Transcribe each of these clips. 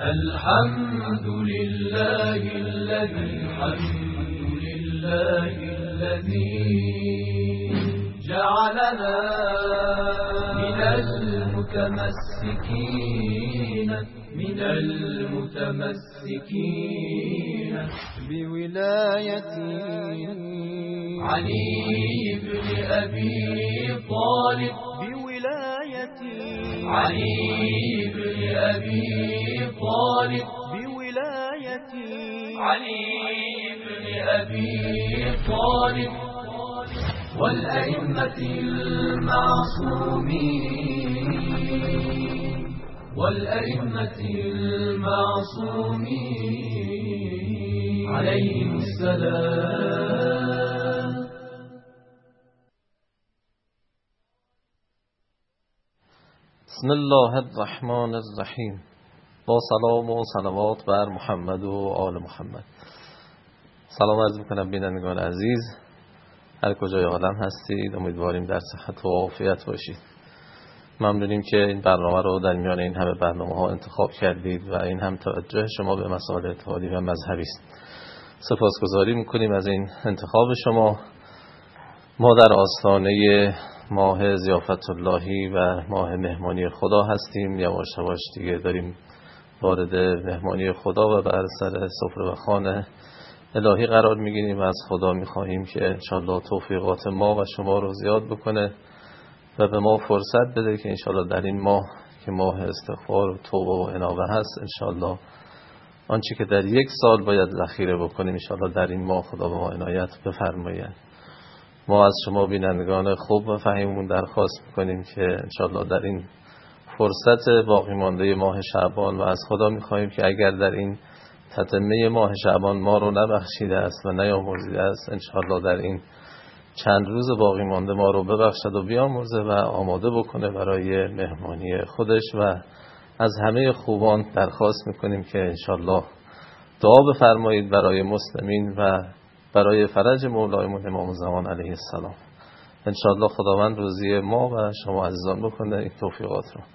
الحمد لله الذي جعلنا من المتمسكين بولاية علي بن أبي طالب والأئمة المعصومين عليهم السلام. بسم الله الرحمن الرحیم. با سلام و صلوات بر محمد و آل محمد. سلام عرض میکنم بینندگان عزیز، هر کجای عالم هستید، امیدواریم در صحت و عافیت باشید. ممنونیم که این برنامه رو در میان این همه برنامه ها انتخاب کردید و این هم توجه شما به مسائل اتحادی و مذهبی است. سپاسگزاری میکنیم از این انتخاب شما. ما در آستانه ماه ضیافت اللهی و ماه مهمانی خدا هستیم. یواش یواش دیگه داریم وارد مهمانی خدا و بر سر سفره و خوان الهی قرار میگیریم و از خدا میخواهیم که انشالله توفیقات ما و شما رو زیاد بکنه و به ما فرصت بده که انشالله در این ماه که ماه استغفار و توبه و انابه هست، انشالله آنچه که در یک سال باید ذخیره بکنیم انشالله در این ماه خدا به ما عنایت بفرماید. ما از شما بینندگان خوب و فهیمون درخواست میکنیم که انشالله در این فرصت باقی مانده ماه شعبان و از خدا میخواهیم که اگر در این تتمه ماه شعبان ما رو نبخشیده است و نیامرزیده است، انشالله در این چند روز باقی مانده ما رو ببخشد و بیامرزه و آماده بکنه برای مهمانی خودش. و از همه خوبان درخواست میکنیم که انشالله دعا بفرمایید برای مسلمین و برای فرج مولایمون امام زمان علیه السلام. انشالله خداوند روزی ما و شما عزیزان بکنه این توفیقات رو.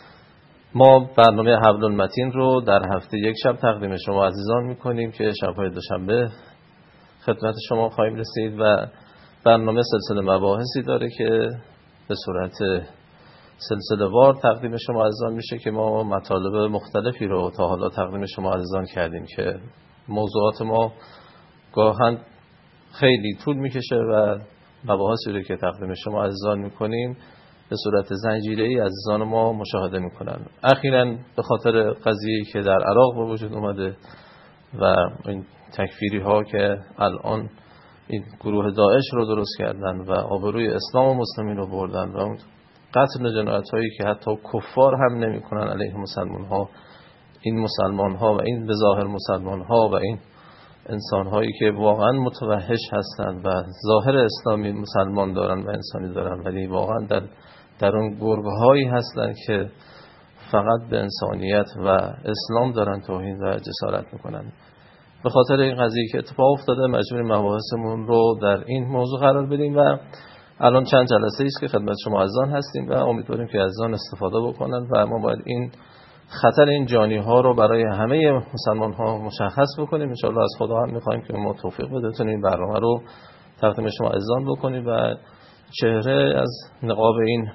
ما برنامه حبل المتین رو در هفته یک شب تقدیم شما عزیزان میکنیم که شبهای دوشنبه خدمت شما خواهیم رسید و برنامه سلسله مباحثی داره که به صورت سلسله وار تقدیم شما عزیزان میشه که ما مطالب مختلفی رو تا حالا تقدیم شما عزیزان کردیم که موضوعات ما گاهن خیلی طول میکشه و مباحثی رو که تقدیم شما عزیزان میکنیم به صورت زنجیره‌ای عزیزان ما مشاهده میکنن. اخیراً به خاطر قضیه‌ای که در عراق به وجود اومده و این تکفیری ها که الان این گروه داعش رو درست کردن و آبروی اسلام و مسلمین رو بردن و اون قتل جنایت هایی که حتی کفار هم نمی کنن علیه مسلمان ها، این مسلمان ها و این به ظاهر مسلمان ها و این انسان هایی که واقعا متوحش هستند و ظاهر اسلامی مسلمان دارن و انسانی دارن ولی واقعا در اون گرگ هایی هستند که فقط به انسانیت و اسلام دارن توهین و جسارت میکنن. به خاطر این قضیه که اتفاق افتاده مجبوریم مباحثمون رو در این موضوع قرار بدیم و الان چند جلسه است که خدمت شما عزیزان هستیم و امیدواریم که عزیزان استفاده بکنن و ما باید این خطر این جانی ها رو برای همه مسلمان ها مشخص بکنیم. ان شاءالله از خدا هم میخوایم که ما توفیق بده این برنامه رو تقدیم شما عزیزان بکنیم و چهره از نقاب این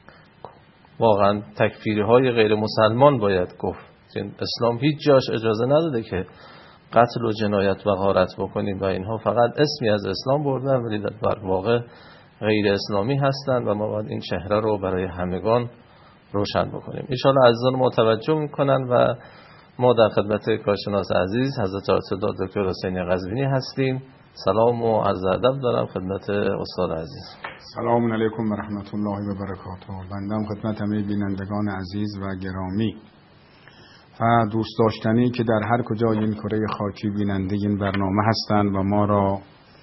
واقعا تکفیری های غیر مسلمان باید گفت. اسلام هیچ جاش اجازه نداده که قتل و جنایت و غارت بکنیم و اینها فقط اسمی از اسلام بردن ولی در واقع غیر اسلامی هستند و ما باید این چهره رو برای همگان روشن بکنیم. ان شاءالله عزیزان ما توجه میکنن و ما در خدمت کارشناس عزیز حضرت آیت دکتر حسینی قزوینی هستیم. سلام و عرض ادب دارم خدمت استاد عزیز. سلام علیکم و رحمت الله و برکاته. بنده خدمت همه بینندگان عزیز و گرامی و دوست داشتنی که در هر کجای این کره خاکی بیننده این برنامه هستند و ما را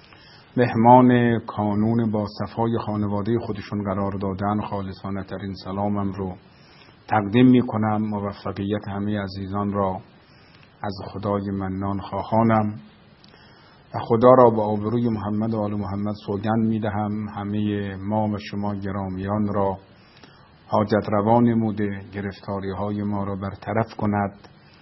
مهمان کانون با صفای خانواده خودشون قرار دادن، خالصانه ترین سلامم رو تقدیم می کنم. موفقیت همه عزیزان را از خدای منان خواهانم و خدا را با آبروی محمد و آل محمد سوگند می دهم همه ما و شما گرامیان را حاجت روا نموده گرفتاری های ما را برطرف کند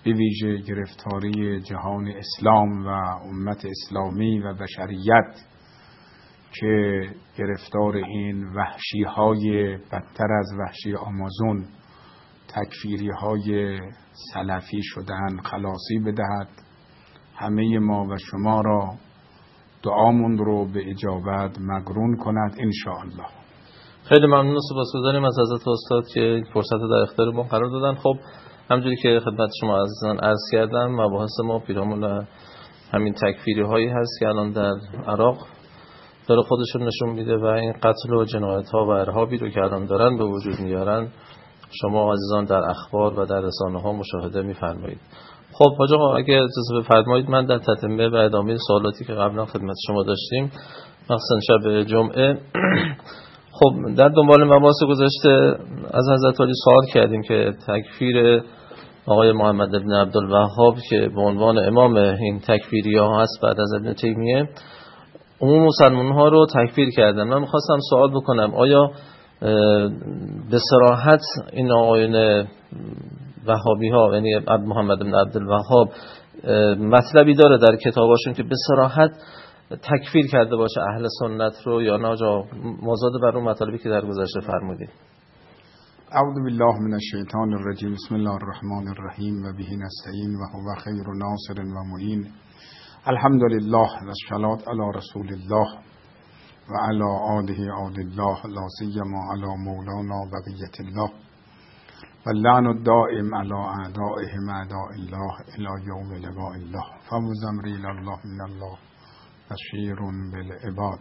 به ویژه گرفتاری جهان اسلام و امت اسلامی و بشریت که گرفتار این وحشی‌های بدتر از وحشی آمازون، تکفیری‌های سلفی شدن، خلاصی بدهد. همه ما و شما را دعامون رو به اجابت مقرون کند انشاءالله. خیلی ممنون و سپاسگزاریم از حضرت استاد که فرصت در اختیار ما قرار دادن. خب همونجوری که خدمت شما عزیزان عرض کردم، مباحث ما پیرامون همین تکفیری هایی هست که الان در عراق داره خودشون نشون میده و این قتل و جنایت ها و ارهابی رو که الان دارن به وجود میارن شما عزیزان در اخبار و در رسانه ها مشاهده میفرمایید. خب حاج آقا اگه اجازه بفرمایید من در تتمه و ادامه سوالاتی که قبلا خدمت شما داشتیم مخصوصا شب جمعه خب در دنبال مباحث گذشته از حضرت علی سوال کردیم که تکفیر آقای محمد ابن عبدالوهاب که به عنوان امام این تکفیری ها هست بعد از ابن تیمیه عموم مسلمان ها رو تکفیر کردن. من میخواستم سوال بکنم آیا به صراحت این آقایون وهابی ها یعنی محمد ابن عبدالوهاب مطلبی داره در کتاباشون که به صراحت تکفیر کرده باشه اهل سنت رو یا نه جا مازاد بر اون مطالبی که در گذشته فرمودید؟ اعوذ بالله من الشیطان الرجیم. بسم الله الرحمن الرحیم و به نستعین و هو خیر ناصر و معین. الحمد لله و الصلاة علی رسول الله و علی آله آل الله لا سیما علی مولانا بقیة الله و اللعن الدائم علی اعدائهم اعداء الله الی یوم لقاء الله فمزمری الله من الله بشیر بالعباد.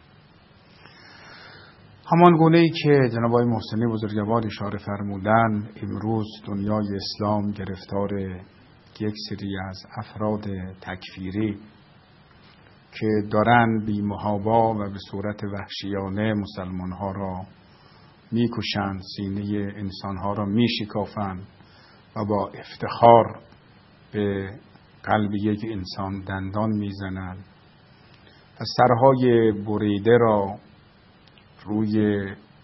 همان گونه‌ای که جناب آقای محسنی بزرگوار اشاره فرمودن، امروز دنیای اسلام گرفتار یک سری از افراد تکفیری که دارن بی محابا و به صورت وحشیانه مسلمان‌ها را میکشند، سینه انسان‌ها را میشکافند و با افتخار به قلب یک انسان دندان میزنند و سرهای بریده را روی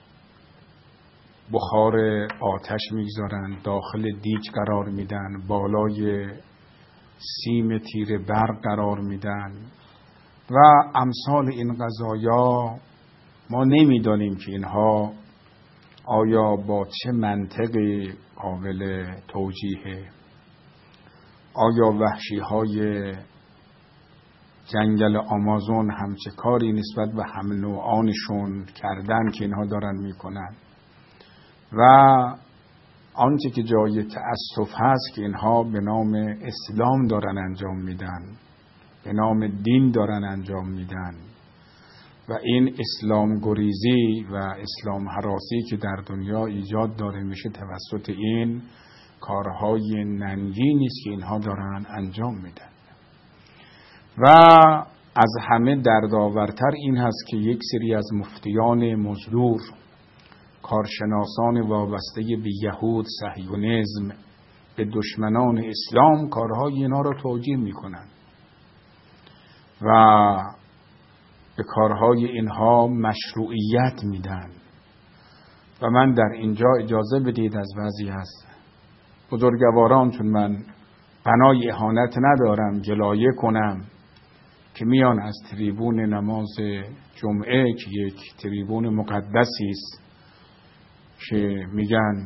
بخار آتش میگذارند، داخل دیگ قرار میدن، بالای سیم تیر برق قرار میدن و امثال این قضایا. ما نمیدانیم که اینها آیا با چه منطقی قابل توجیهه. آیا وحشی‌های جنگل آمازون همچه کاری نسبت به هم نوعانشون کردن که اینها دارن میکنن و آنچه که جای تأسف هست که اینها به نام اسلام دارن انجام میدن، به نام دین دارن انجام میدن و این اسلام گریزی و اسلام هراسی که در دنیا ایجاد داره میشه توسط این کارهای ننگینی است که اینها دارن انجام میدن. و از همه دردآورتر این هست که یک سری از مفتیان مزدور، کارشناسان وابسته به یهود، صهیونیسم، به دشمنان اسلام کارهای اینها را توجیه میکنند و به کارهای اینها مشروعیت میدن. و من در اینجا اجازه بدید از بعضی از بزرگواران، چون من بنای اهانت ندارم، گلایه کنم که میان از تریبون نماز جمعه که یک تریبون مقدسی است که میگن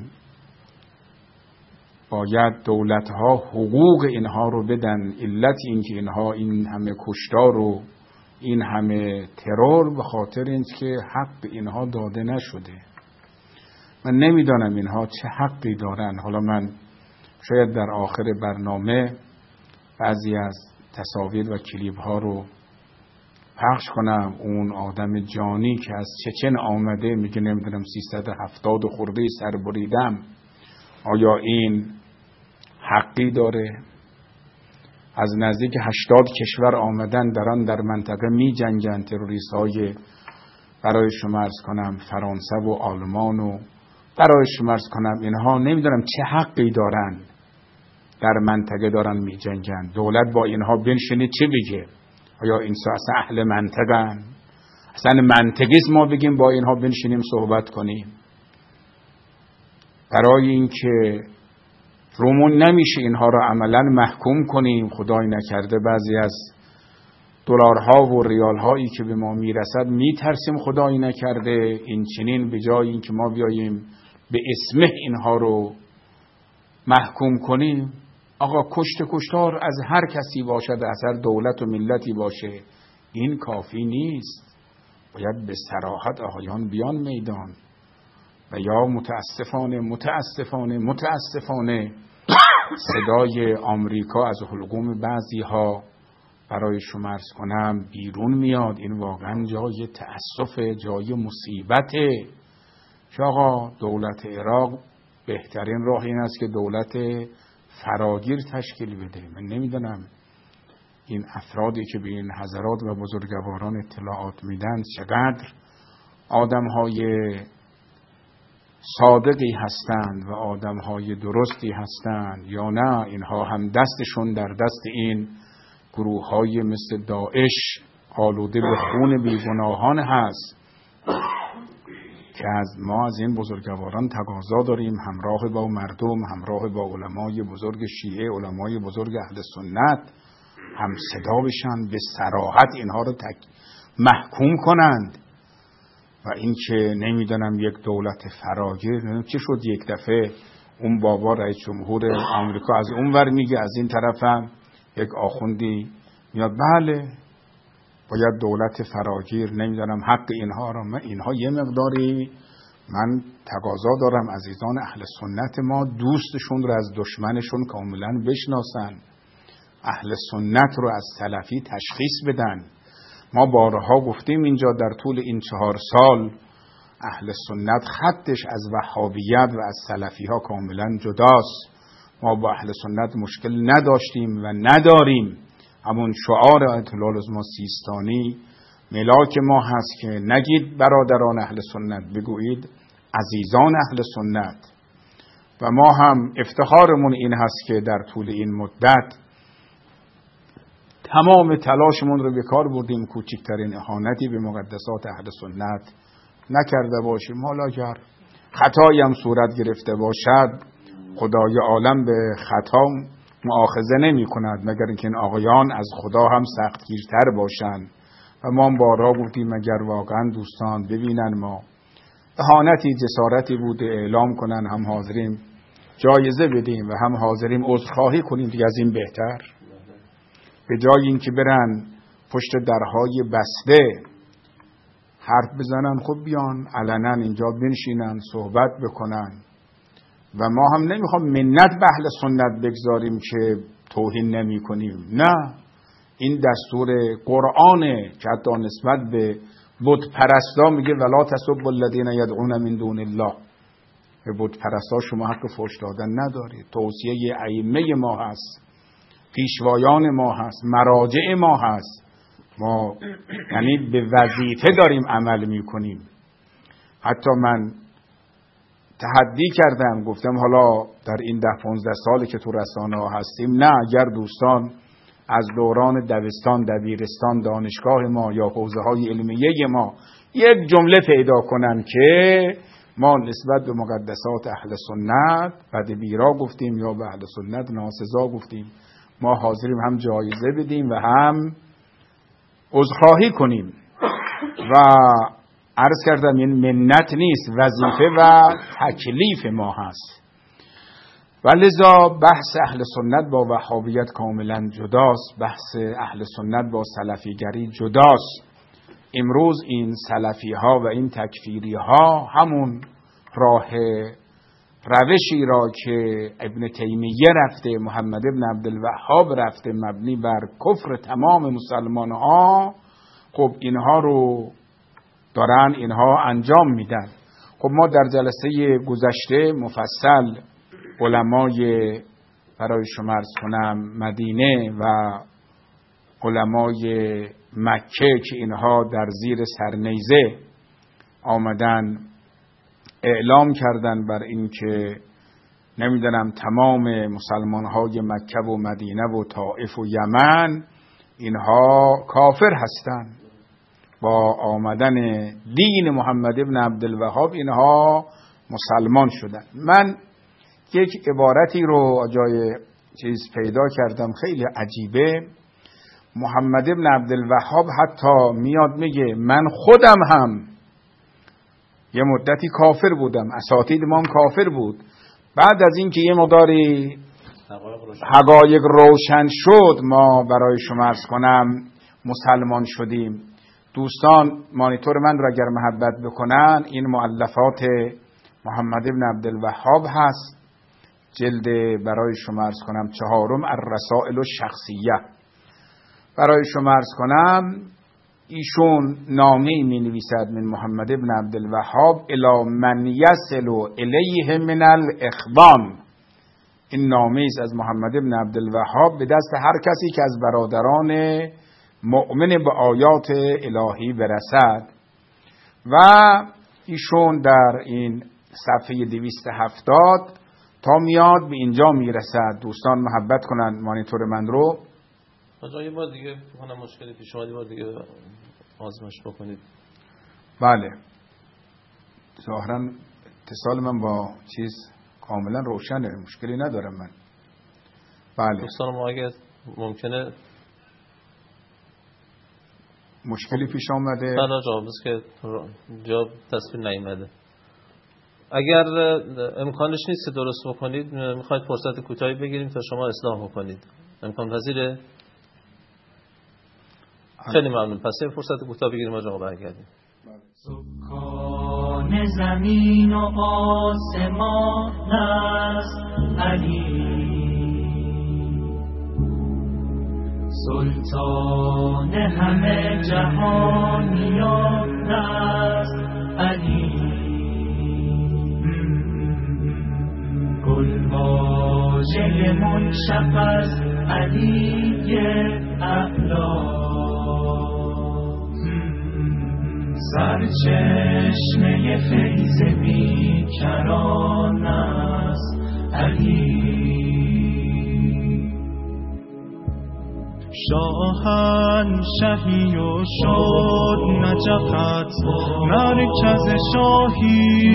باید دولت‌ها حقوق اینها رو بدن، علت این که اینها این همه کشتار و این همه ترور به خاطر اینه که حق اینها داده نشده. من نمیدانم اینها چه حقی دارن. حالا من شاید در آخر برنامه بعضی از تصاویر و کلیپ ها رو پخش کنم. اون آدم جانی که از چچن آمده میگه نمیدونم 370 خورده سر بریدم، آیا این حقی داره؟ از نزدیک 80 کشور آمدن دران در منطقه می جنگن تروریست های، برای شما عرض کنم فرانسه و آلمان، و برای شما عرض کنم اینها نمیدونم چه حقی دارن در منطقه دارن می جنگن. دولت با اینها بنشینه چه بگه؟ آیا این اصلا اهل منطقن؟ اصلا منطقیست ما بگیم با اینها بنشینیم صحبت کنیم؟ برای اینکه رومون نمیشه اینها رو عملا محکوم کنیم. خدای نکرده بعضی از دلارها و ریالهایی که به ما میرسد میترسیم خدای نکرده این چنین به جای این که ما بیاییم به اسمه اینها رو محکوم کنیم. آقا کشتار از هر کسی باشد، از هر دولت و ملتی باشه، این کافی نیست. باید به صراحت آقایان بیان میدان و یا متاسفانه صدای آمریکا از حلقوم بعضی ها برای شما عرض کنم بیرون میاد. این واقعا جای تأسف، جای مصیبته که آقا دولت عراق بهترین راه این است که دولت فراگیر تشکیل بده. من نمیدونم این افرادی که به این حضرات و بزرگواران اطلاعات میدن چقدر آدمهای صادقی هستند و آدمهای درستی هستند یا نه اینها هم دستشون در دست این گروه‌های مثل داعش آلوده به خون بیگناهان هست که ما از این بزرگواران تقاضا داریم همراه با مردم، همراه با علمای بزرگ شیعه، علمای بزرگ اهل سنت هم صدا بشن، به صراحت اینها رو محکوم کنند. و این که نمیدونم یک دولت فراگیر چه شد یک دفعه اون بابا رئیس جمهور آمریکا از اون ور میگه، از این طرف هم یک آخوندی میاد بله باید دولت فراگیر، نمیدونم حق اینها رو. اینها یه مقداری من تقاضا دارم عزیزان اهل سنت ما دوستشون رو از دشمنشون کاملا بشناسن، اهل سنت رو از سلفی تشخیص بدن. ما بارها گفتیم اینجا در طول این 4 سال اهل سنت خطش از وهابیت و از سلفی ها کاملا جداست. ما با اهل سنت مشکل نداشتیم و نداریم. همون شعار آیت الله العظمی سیستانی ملاک ما هست که نگید برادران اهل سنت، بگویید عزیزان اهل سنت. و ما هم افتخارمون این هست که در طول این مدت تمام تلاشمون رو به کار بردیم، کوچکترین اهانتی به مقدسات اهل سنت نکرده باشیم. حالا اگر خطایی هم صورت گرفته باشد خدای عالم به خطا مؤاخذه نمی کند، مگر اینکه این آقایان از خدا هم سختگیرتر باشند. و ما بارها گفتیم اگر واقعا دوستان ببینن ما اهانتی جسارتی بود اعلام کنن، هم حاضریم جایزه بدیم و هم حاضریم عذرخواهی کنیم، دیگه از این بهتر. به جای اینکه برن پشت درهای بسته حرف بزنن، خب بیان علنا اینجا بنشینن صحبت بکنن. و ما هم نمیخوام منت به اهل سنت بگذاریم که توهین نمی کنیم، نه، این دستور قرآنه که حتی نسبت به بت پرستا میگه ولا تسبوا الذین یدعون من دون الله. به بت پرستا شما حق فحش دادن ندارید. توصیه ائمه ما هست، پیشوایان ما هست، مراجع ما هست. ما یعنی به وظیفه داریم عمل میکنیم. حتی من تحدی کردم، گفتم حالا در این 10-15 سالی که تو رسانه ها هستیم، نه اگر دوستان از دوران دبستان، دبیرستان، دانشگاه ما یا حوزه های علمیه ما یک جمله پیدا کنن که ما نسبت به مقدسات اهل سنت بد بیرا گفتیم یا به اهل سنت ناسزا گفتیم، ما حاضریم هم جایزه بدیم و هم عذرخواهی کنیم. و عرض کردم این منت نیست، وظیفه و تکلیف ما هست. و لذا بحث اهل سنت با وهابیت کاملا جداست، بحث اهل سنت با سلفیگری جداست. امروز این سلفی ها و این تکفیری ها همون راه روشی را که ابن تیمیه رفته، محمد ابن عبدالوهاب رفته، مبنی بر کفر تمام مسلمان ها، خب اینها رو دارن اینها انجام میدن. خب ما در جلسه گذشته مفصل علمای برای شما عرض کنم مدینه و علمای مکه که اینها در زیر سرنیزه آمدن اعلام کردن بر این که نمیدونم تمام مسلمانهای مکه و مدینه و طائف و یمن اینها کافر هستند. با آمدن دین محمد ابن عبدالوهاب اینها مسلمان شدن. من یک عبارتی رو جای چیز پیدا کردم خیلی عجیبه. محمد ابن عبدالوهاب حتی میاد میگه من خودم هم یه مدتی کافر بودم، اساتید ما هم کافر بود، بعد از اینکه یه مقداری حقایق روشن شد ما برای شما عرض کنم مسلمان شدیم. دوستان مانیتور من را اگر محبت بکنن این مؤلفات محمد ابن عبدالوهاب هست، جلد برای شما عرض کنم 4 الرسائل الشخصیه. برای شما عرض کنم ایشون نامه‌ای می‌نویسد من محمد ابن عبدالوهاب الی من یصل الیه من الاخوان. این نامه است از محمد ابن عبدالوهاب به دست هر کسی که از برادران مؤمن به آیات الهی برسد. و ایشون در این صفحه 270 تا میاد به اینجا میرسد. دوستان محبت کنند مانیتور من رو. آقا یه بار دیگه کنم مشکلی پیش اومد، یه بار دیگه آزمایش بکنید. بله ظاهرا اتصال من با چیز کاملا روشنه، مشکلی ندارم من. بله دوستان ما اگه ممکنه مشکلی پیش آمده بله جواب که جواب تصویر نیامده. اگر امکانش نیست درست بکنید میخواید فرصت کوتاهی بگیریم تا شما اصلاح بکنید، امکان پذیره؟ خیلی ممنون. پس یه فرصت کوتاه بگیریم و جواب برگردیم. سکان زمین و آسمان است علی، سلطان همه جهانیان است علی، گل واژه منشق از علی اعلی، سرچشمه فیض بیکران است علی، شاهنشهی و شد نجفت مرکز شاهی،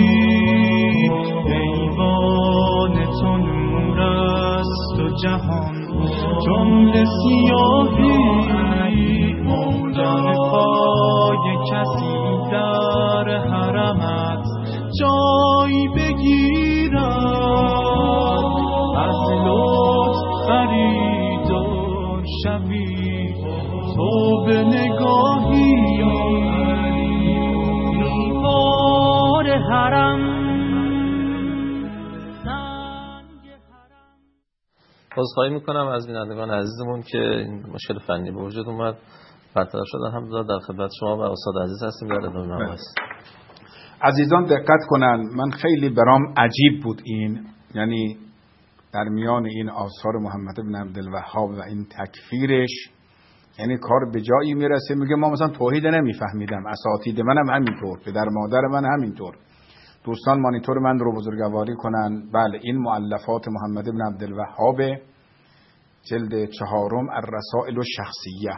ایوان تو نور است و جهان جمله سیاهی، جان پای کسی در حرمت جای بگیرد، از لطف خرید و شوی تو به نگاهی، دیوار حرم عذرخواهی میکنم از بینندگان عزیزمون که این مشکل فنی به وجود اومد. برطرف شدن همزاد در خدمت شما و استاد عزیز هستیم در ادامه نماز. عزیزان دقت کنن، من خیلی برام عجیب بود این، یعنی در میان این آثار محمد بن عبدالوهاب و این تکفیرش، یعنی کار به جایی میرسه میگه ما مثلا توحید نمیفهمیدم، اساتید منم همینطور، پدر مادر من همینطور. دوستان مانیتور من رو بزرگواری کنن. بله این مؤلفات محمد بن عبدالوهاب، جلد 4 الرسائل الشخصیه،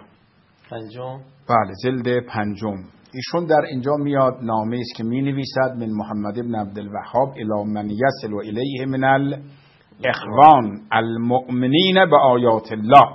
بله جلد 5. ایشون در اینجا میاد نامه است که می نویسد من محمد بن عبدالوهاب الی من یصل الیه من الاخوان المؤمنین به آیات الله،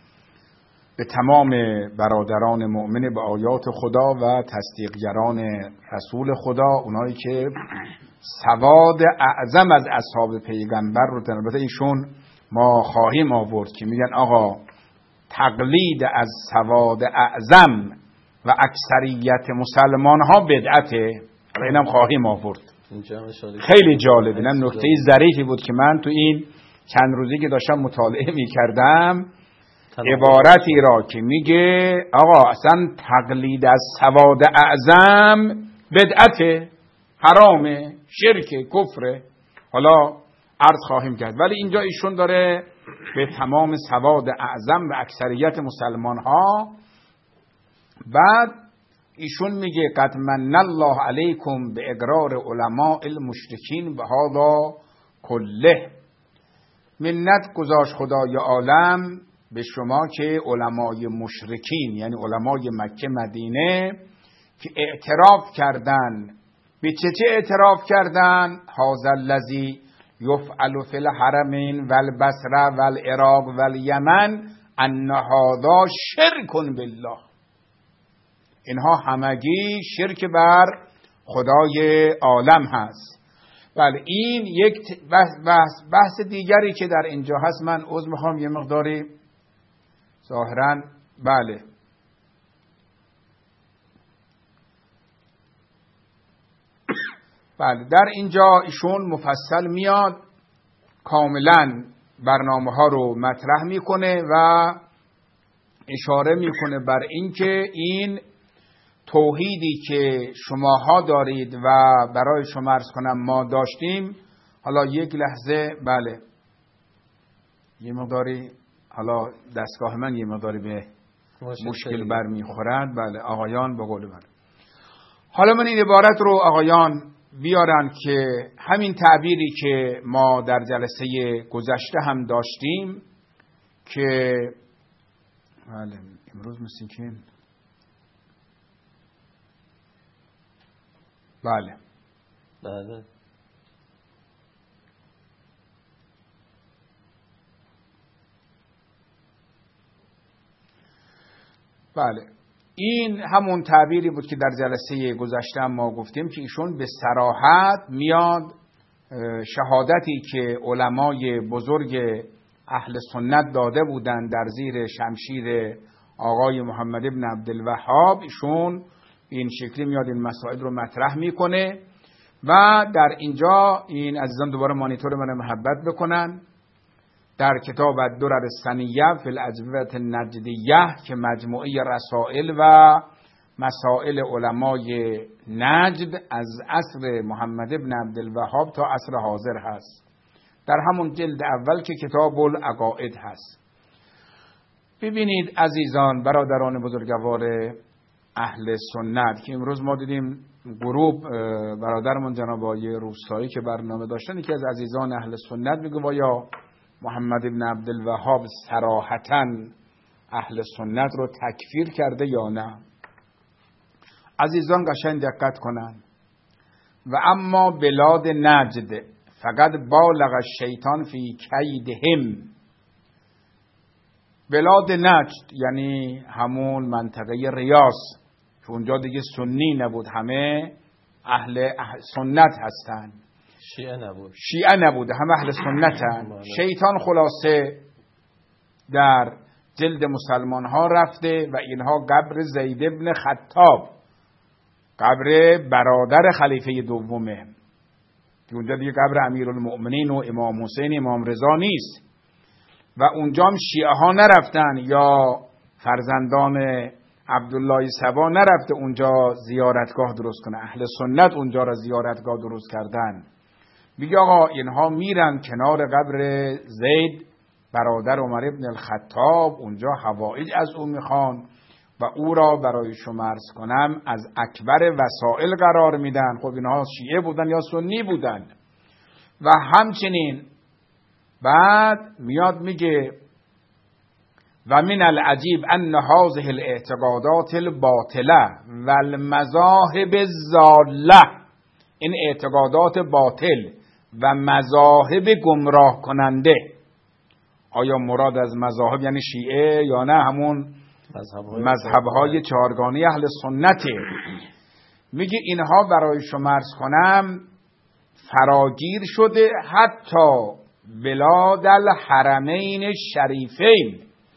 به تمام برادران مؤمن به آیات خدا و تصدیقگران رسول خدا، اونایی که سواد اعظم از اصحاب پیغمبر رو البته ایشون ما خواهیم آورد که میگن آقا تقلید از سواد اعظم و اکثریت مسلمان ها بدعته، اینم خواهیم آورد. خیلی جالب، اینم نکته ظریفی بود که من تو این چند روزی که داشتم مطالعه میکردم، عبارتی را که میگه آقا اصلا تقلید از سواد اعظم بدعته، حرامه، شرک، کفره. حالا عرض خواهیم کرد، ولی اینجا ایشون داره به تمام سواد اعظم و اکثریت مسلمان ها. بعد ایشون میگه قد من الله علیکم به اقرار علماء المشرکین به هذا کله، منت گذاشت خدای عالم به شما که علمای مشرکین یعنی علمای مکه مدینه که اعتراف کردن. به چه اعتراف کردن؟ هذا الذی یفعل فی الحرمین و البصره و العراق و الیمن ان هذا شرک بالله. اینها همگی شرک بر خدای عالم هست. بله این یک بحث دیگری که در اینجا هست. من عذر میخوام یه مقداری ظاهرا بله در اینجا ایشون مفصل میاد کاملا برنامه ها رو مطرح میکنه و اشاره میکنه بر اینکه این توحیدی که شماها دارید و برای شما عرض کنم ما داشتیم، حالا یک لحظه بله یه مقداری حالا دستگاه من یه مقداری به مشکل برمیخورد. بله آقایان به قول من، حالا من این عبارت رو آقایان بیارن که همین تعبیری که ما در جلسه گذشته هم داشتیم که بله امروز مثل که بله این همون تعبیری بود که در جلسه گذشته ما گفتیم که ایشون به صراحت میاد شهادتی که علمای بزرگ اهل سنت داده بودند در زیر شمشیر آقای محمد ابن عبدالوهاب، ایشون این شکلی میاد این مسائل رو مطرح میکنه و در اینجا این عزیزان دوباره مانیتور من محبت بکنن در کتاب الدرر الثنیه فی الاجوبه النجدیه که مجموعه رسائل و مسائل علمای نجد از عصر محمد ابن عبدالوهاب تا عصر حاضر هست، در همون جلد اول که کتاب العقائد هست. ببینید عزیزان برادران بزرگوار اهل سنت که امروز ما دیدیم گروه برادرمون جناب آقای روستایی که برنامه داشتن، یکی از عزیزان اهل سنت میگه و یا محمد ابن عبدالوهاب صراحتاً اهل سنت رو تکفیر کرده یا نه. عزیزان قشنگ دقت کنن. و اما بلاد نجد فقط بالغ الشیطان فی کیدهم. بلاد نجد یعنی همون منطقه ریاض که اونجا دیگه سنی نبود، همه اهل سنت هستن، شیعه نبود، همه اهل سنتن. شیطان خلاصه در جلد مسلمان ها رفته و اینها قبر زید ابن خطاب، قبر برادر خلیفه دومه که اونجا دیگه قبر امیرالمؤمنین و امام حسین امام رضا نیست، و اونجا هم شیعه ها نرفتن یا فرزندان عبدالله صبا نرفته اونجا زیارتگاه درست کنه، اهل سنت اونجا را زیارتگاه درست کردن. میگه آقا اینها میرن کنار قبر زید برادر عمر ابن الخطاب، اونجا حوائج از او میخوان و او را برای شما عرض کنم از اکبر وسائل قرار میدن. خب اینها شیعه بودن یا سنی بودن. و همچنین بعد میاد میگه و من العجیب ان هذه الاعتقادات الباطله و المذاهب الضاله، این اعتقادات باطل و مذاهب گمراه کننده. آیا مراد از مذاهب یعنی شیعه یا نه همون مذهب‌های چهارگانه اهل سنته؟ میگه اینها برای شما عرض کنم فراگیر شده حتی بلاد الحرمین شریفین،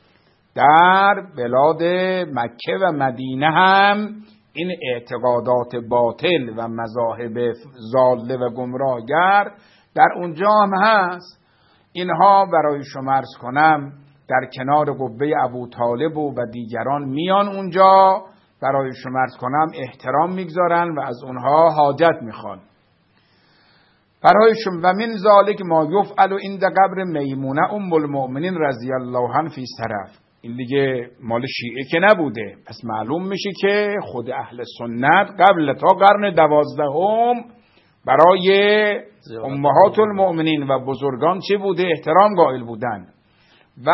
در بلاد مکه و مدینه هم این اعتقادات باطل و مذاهب ضاله و گمراهگر در اونجا هم هست. اینها برای شما عرض کنم در کنار قبه ابو طالب و دیگران میان اونجا برای شما عرض کنم احترام میگذارن و از اونها حاجت میخوان برای شما. و من ذالک ما یفعل عند قبر میمونه ام المؤمنین رضی الله عنها فی صرف. این دیگه مال شیعه که نبوده، پس معلوم میشه که خود اهل سنت قبل تا قرن 12 برای امهات المؤمنین و بزرگان چه بوده؟ احترام قائل بودن. و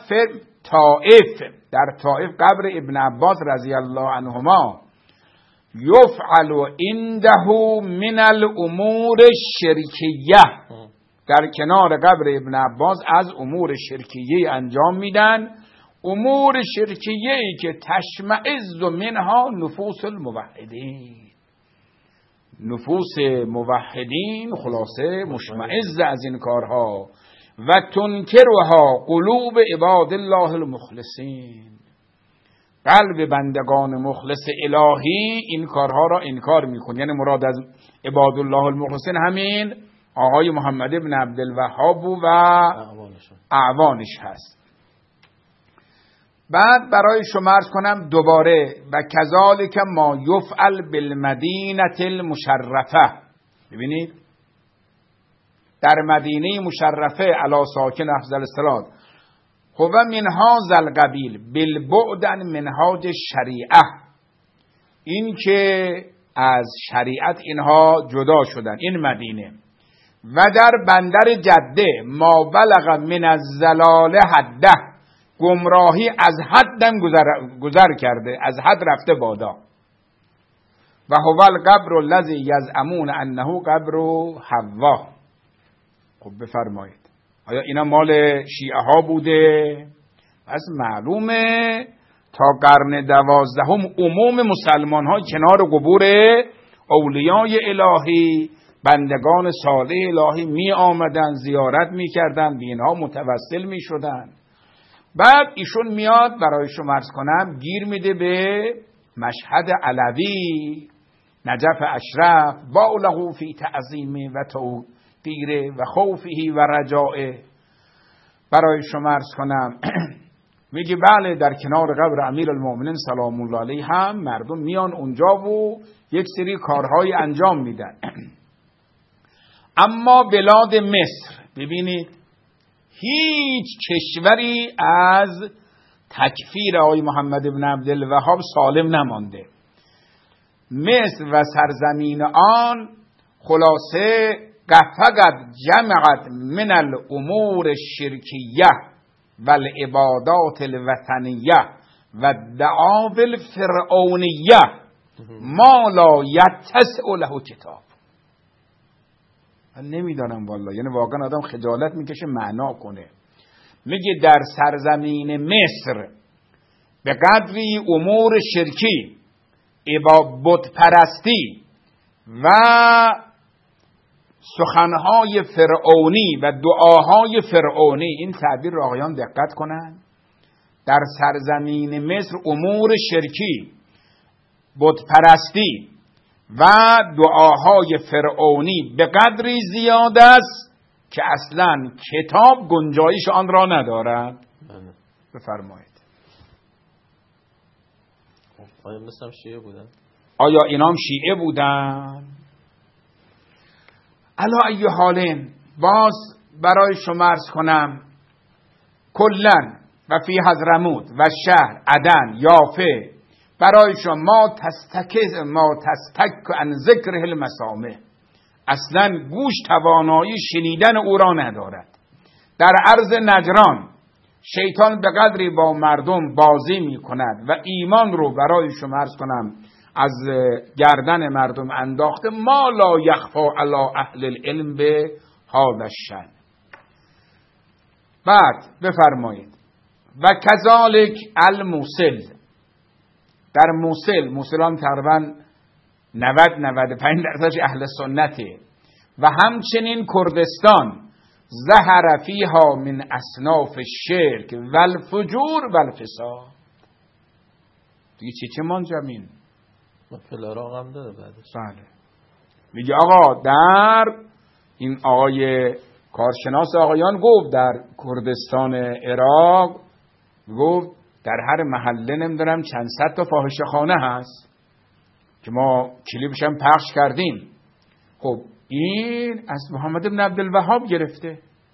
طائف، در طائف قبر ابن عباس رضی الله عنهما یفعل عنده من الامور الشرکیه، در کنار قبر ابن عباس از امور شرکیه انجام میدن، امور شرکیه‌ای که تشمئز منها نفوس الموحدین. نفوس موحدین خلاصه مشمئز از این کارها و تنکرها قلوب عباد الله المخلصین. قلب بندگان مخلص الهی این کارها را انکار میکنه. یعنی مراد از عباد الله المخلصین همین آقای محمد ابن عبدالوهاب و اعوانش هست. بعد برای شما عرض کنم دوباره و کذالک ما یفعل بالمدینه المشرفه. ببینید در مدینه مشرفه علی ساکن افضل الصلات خب من هذا القبیل بالبعد عن منهاج شریعه، این که از شریعت اینها جدا شدن این مدینه. و در بندر جده ما بلغ من الزلال حده، گمراهی از حدم گذر کرده، از حد رفته بادا. و هو القبر الذی یزعمون انه قبر حوا. خب بفرمایید آیا اینا مال شیعه ها بوده؟ پس معلومه تا قرن 12 عموم مسلمان ها کنار قبور اولیای الهی بندگان صالح الهی می آمدن، زیارت می کردن، به اینها متوسل می شدن. بعد ایشون میاد برای شما عرض کنم گیر میده به مشهد علوی، نجف اشرف، باله فی تعظیمه و توقیره و خوفه و رجائه. برای شما عرض کنم میگه بله در کنار قبر امیرالمؤمنین سلام الله علیه هم مردم میان اونجا و یک سری کارهای انجام میدن. اما بلاد مصر ببینید هیچ کشوری از تکفیر آقای محمد بن عبدالوهاب سالم نمانده. مصر و سرزمین آن خلاصه فقط جمعت من الامور الشرکیه و العبادات الوثنیه و الدعاوی الفرعونیه ما لا یتسع له کتاب. من نمیدانم والله، یعنی واقعا آدم خجالت میکشه معنا کنه. میگه در سرزمین مصر به قدری امور شرکی، بت پرستی و سخنهای فرعونی و دعاهای فرعونی، این تعبیر را آقایان دقت کنن، در سرزمین مصر امور شرکی، بت پرستی و دعاهای فرعونی به قدری زیاد است که اصلا کتاب گنجایش آن را ندارد. بفرمایید. آیا مثلا شیعه بودن؟ آیا اینام شیعه بودن؟ علا ای حالین باز برای شما عرض کنم کلن و فی حضرموت و شهر عدن یافه برای شما ما تستک عن ذکره المسامع، اصلا گوش توانایی شنیدن او را ندارد. در عرض نجران شیطان به قدری با مردم بازی می کند و ایمان رو برای شما عرض کنم از گردن مردم انداخته، ما لا یخفا علی اهل العلم به هذا الشأن. بعد بفرمایید و کذالک الموصل، در موصل هم تقریبا 90-95% اهل سنته و همچنین کردستان ظهر فیها من اصناف الشرک و الفجور و الفساد. دیگه چه منجمین فی العراق هم داره بعدش. بله میگه آقا در این آقای کارشناس آقایان گفت در کردستان عراق گفت در هر محله نمیدونم چند صد تا فاحشه خانه هست که ما کلیپش هم پخش کردیم. خب این از محمد بن عبدالوهاب گرفته.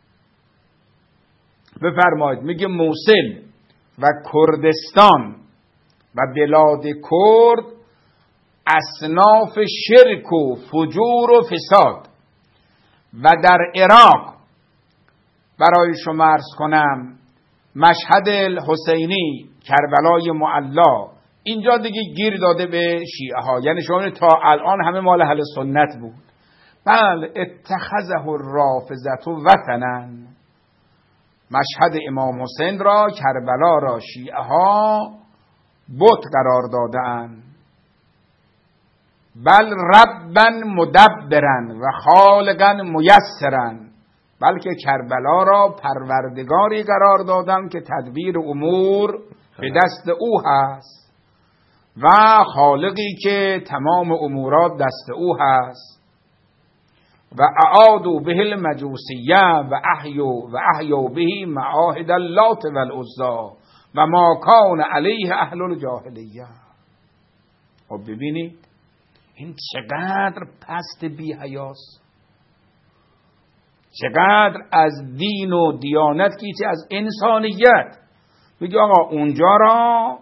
بفرمایید میگه موصل و کردستان و بلاد کرد اصناف شرک و فجور و فساد. و در عراق برای شما عرض کنم مشهد الحسینی، کربلای معلا، اینجا دیگه گیر داده به شیعه ها. یعنی شما تا الان همه مال اهل سنت بود، بل اتخذه الرافضة وطنا، مشهد امام حسین را، کربلا را شیعه ها بت قرار دادند. بل ربا مدبرا و خالقا میسرا، بلکه کربلا را پروردگاری قرار دادند که تدبیر امور به دست او هست و خالقی که تمام امورات دست او هست. و اعادوا به المجوسیه و احیوا به معاهد اللات و العزی و ما کان علیه اهل الجاهلیه. خب ببینید این چقدر پست بی حیاست، چقدر از دین و دیانت کیچه از انسانیت. بگی آقا اونجا را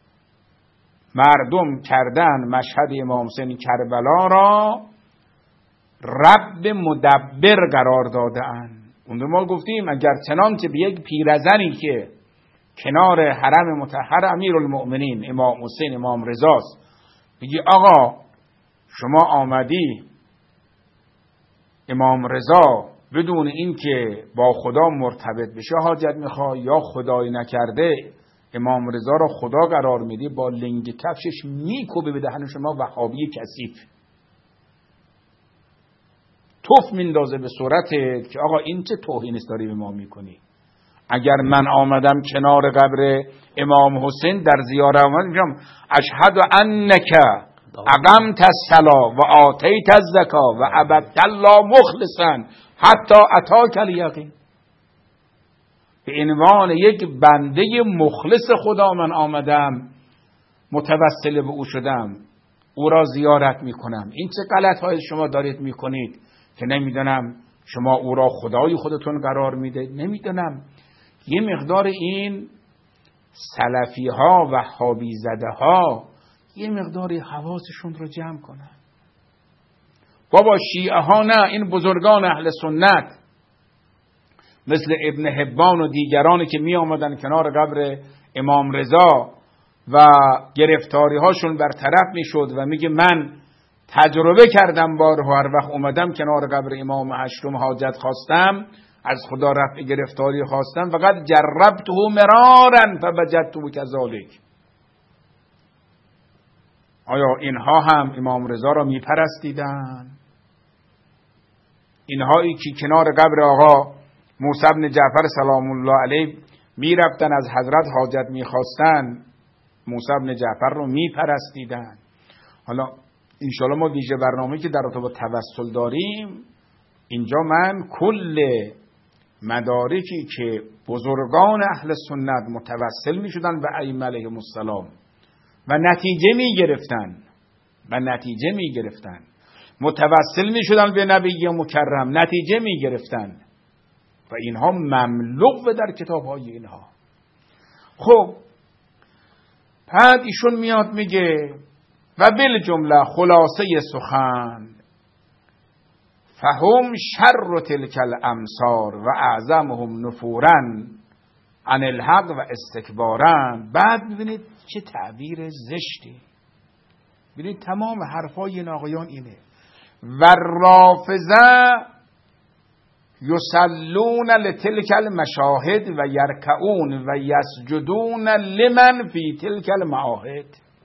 مردم کردن مشهد امام حسین کربلا را رب مدبر قرار دادن. اون ما گفتیم اگر چنانچه به یک پیرزنی که کنار حرم مطهر امیرالمؤمنین امام حسین امام رضاست بگی آقا شما آمدی امام رضا بدون این که با خدا مرتبط بشه حاجت میخوای، یا خدای نکرده امام رضا را خدا قرار میدی، با لنگ کفشش میکوبه به دهن شما وهابی کثیف، توف میندازه به صورتت که آقا این چه توهین است داری به ما میکنی. اگر من آمدم کنار قبر امام حسین در زیاره آمدم میگم اشهد انک اقمت الصلاة و آتیت الزکاة و عبدت الله مخلصا حتی اتاک الیقین، به عنوان یک بنده مخلص خدا من آمدم، متوسل به او شدم، او را زیارت میکنم. این چه غلط های شما دارید میکنید که نمیدونم شما او را خدای خودتون قرار میده. نمیدونم یه مقدار این سلفی ها و وهابی زده ها یه مقداری حواسشون رو جمع کنن. بابا شیعه ها نه، این بزرگان اهل سنت مثل ابن حبان و دیگرانی که می آمدن کنار قبر امام رضا و گرفتاری هاشون برطرف می شد و میگه من تجربه کردم بارها، هر وقت اومدم کنار قبر امام هشتم حاجت خواستم، از خدا رفع گرفتاری خواستم، فقط جربته مرارا فوجدته کذالک. آیا اینها هم امام رضا را میپرستیدن؟ اینهایی که کنار قبر آقا موسی بن جعفر سلام الله علیه میرفتن از حضرت حاجت میخواستن، موسی بن جعفر رو میپرستیدن. حالا انشاءالله ما ویژه برنامه‌ای که در رابطه با توسل داریم، اینجا من کل مدارکی که بزرگان اهل سنت متوسل میشدن به ائمه علیهم السلام و نتیجه میگرفتن متوسل میشدن به نبی مکرم، نتیجه میگرفتن و اینها مملو در کتاب های اینها. خب بعد ایشون میاد میگه و بالجمله خلاصه سخن فهم شر تلک الامصار و اعظمهم نفورا عن الحق و استکبارا. بعد ببینید چه تعبیر زشتی، ببینید تمام حرفای این آقایان اینه. و رافضه یصلون لتلک المشاهد و یرکعون و یسجدون لمن فی تلک المعاهد.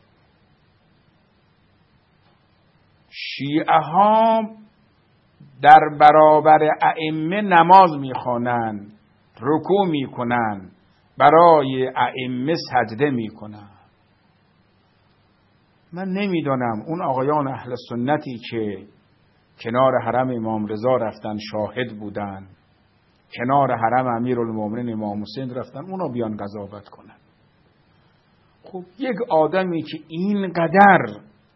شیعه ها در برابر ائمه نماز میخوانند، رکوع میکنند، برای ائمه سجده میکنند. من نمیدانم اون آقایان اهل سنتی که کنار حرم امام رضا رفتن شاهد بودن، کنار حرم امیرالمومنین امام حسین رفتن، اونا بیان قضاوت کنن. خب یک آدمی که اینقدر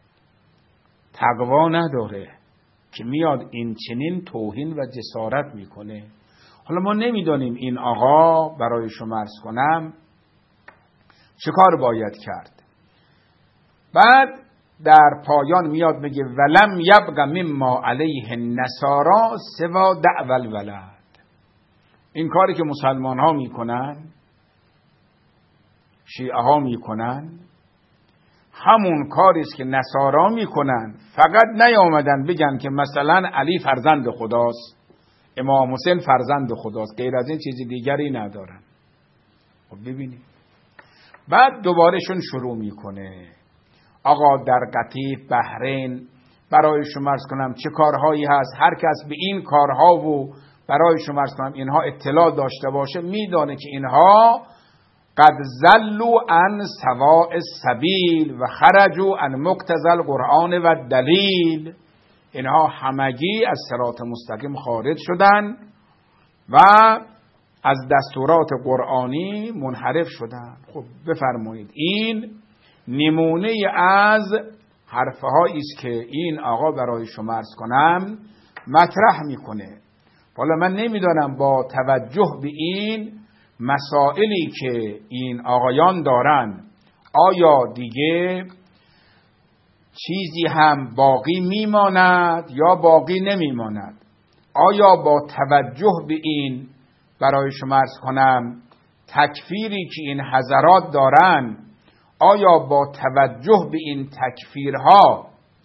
تقوا نداره که میاد این چنین توهین و جسارت میکنه، حالا ما نمیدانیم این آقا برای شما عرض کنم چه کار باید کرد. بعد در پایان میاد میگه ولم یبق مما علیه النصارا سوا دعوی الولد. این کاری که مسلمان ها میکنن، شیعه ها میکنن، همون کاری است که نصارا میکنن، فقط نیامدن بگن که مثلا علی فرزند خداست، امام حسین فرزند خداست، غیر از این چیزی دیگری ندارن. خب ببینید بعد دوبارهشون شروع میکنه آقا در قطیف بحرین برای شما عرض کنم چه کارهایی هست، هر کس به این کارها و برای شما عرض کنم اینها اطلاع داشته باشه میدانه که اینها قد زلوا عن سواء السبیل و خرجوا عن مقتضی القرآن و دلیل. اینها همگی از صراط مستقیم خارج شدن و از دستورات قرآنی منحرف شدن. خب بفرمایید این نمونه از حرفهایی است که این آقا برای شما عرض کنم مطرح میکنه. حالا من نمیدانم با توجه به این مسائلی که این آقایان دارن آیا دیگه چیزی هم باقی میماند یا باقی نمیماند. آیا با توجه به این برای شما عرض کنم تکفیری که این حضرات دارن، آیا با توجه به این تکفیرها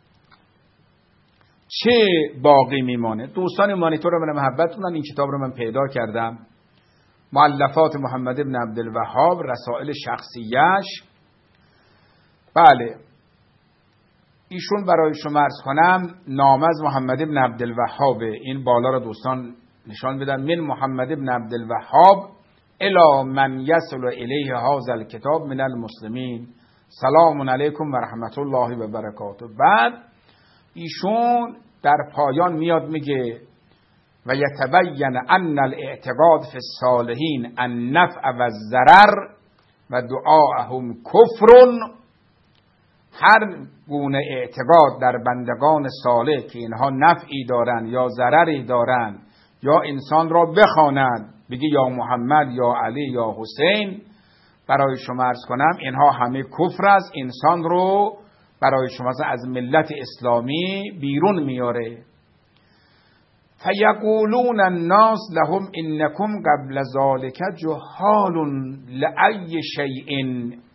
چه باقی میمانه؟ دوستان مانیتور من محبت کنن، این کتاب رو من پیدا کردم، مؤلفات محمد ابن عبدالوهاب، رسائل شخصیش. بله ایشون برای شما عرض کنم نامه از محمد ابن عبدالوهاب، این بالا را دوستان نشان بدن، من محمد ابن عبدالوهاب الی من یصل الیه هذا الکتاب من المسلمین، سلام علیکم و رحمت الله و برکاته. بعد ایشون در پایان میاد میگه و یتبین ان الاعتقاد فی الصالحین النفع و الضرر و دعاءهم کفر. هر گونه اعتقاد در بندگان صالح که اینها نفعی دارن یا ضرری دارن یا انسان را بخواند بگه یا محمد یا علی یا حسین، برای شما عرض کنم اینها همه کفر است، انسان رو برای شما از ملت اسلامی بیرون میاره. فیقولون الناس لهم انکم قبل ذلك جهال لأی شیء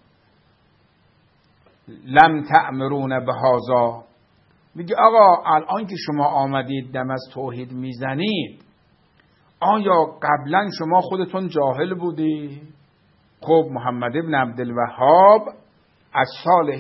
لم تأمرون بهذا. میگه آقا الان که شما آمدید دم از توحید میزنید، آیا قبلا شما خودتون جاهل بودی؟ خب محمد ابن عبدالوهاب از سال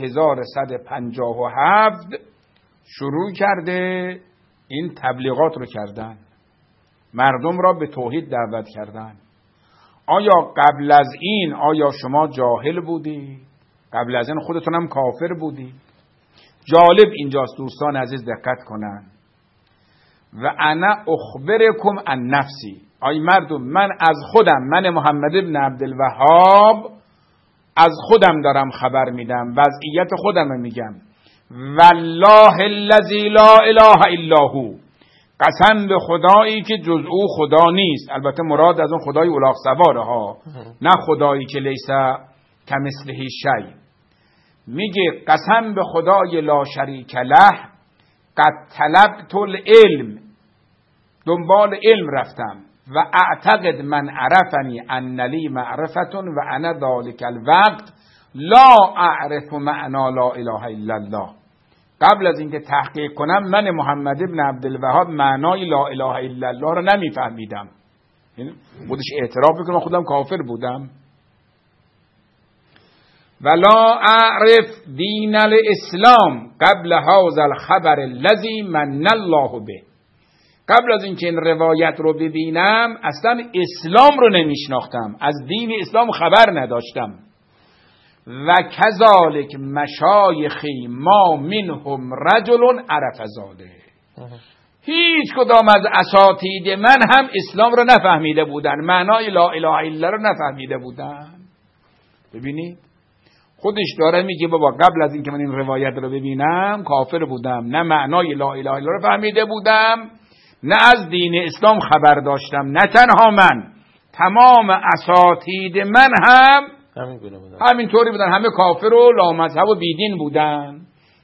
1157 شروع کرده این تبلیغات رو کردن، مردم را به توحید دعوت کردن. آیا قبل از این آیا شما جاهل بودی؟ قبل از این خودتون هم کافر بودی؟ جالب اینجاست دوستان عزیز دقت کنن. و انا اخبرکم عن نفسی، آی مردم من از خودم، من محمد ابن عبدالوهاب از خودم دارم خبر میدم، وضعیت خودم میگم. والله الذی لا اله الا هو، قسم به خدایی که جز او خدا نیست. البته مراد از اون خدای الاغ سواره ها، نه خدایی که لیس کمثله شیء. میگه قسم به خدای لا شریک له قد طلبت العلم، دنبال علم رفتم، و اعتقد من عرفنی ان لی معرفت و انا ذلک الوقت لا اعرف معنی لا اله الا الله. قبل از اینکه تحقیق کنم من محمد ابن عبدالوهاب معنای لا اله الا الله رو نمیفهمیدم. خودش اعتراف میکنه خودم کافر بودم. ولا اعرف دین الاسلام قبل هذا الخبر الذي من الله به. قبل از اینکه این روایت رو ببینم اصلا اسلام رو نمیشناختم، از دین اسلام خبر نداشتم. و کذالک مشایخی ما منهم رجل عرف ذلک. هیچ کدام از اساتید من هم اسلام رو نفهمیده بودن، معنای لا اله الا رو نفهمیده بودن. ببینید خودش داره میگه بابا قبل از اینکه من این روایت رو ببینم کافر بودم، نه معنای لا اله الا رو فهمیده بودم، نه از دین اسلام خبر داشتم. نه تنها من، تمام اساتید من هم همینطوری بودن، همه کافر و لامذهب و بیدین بودن.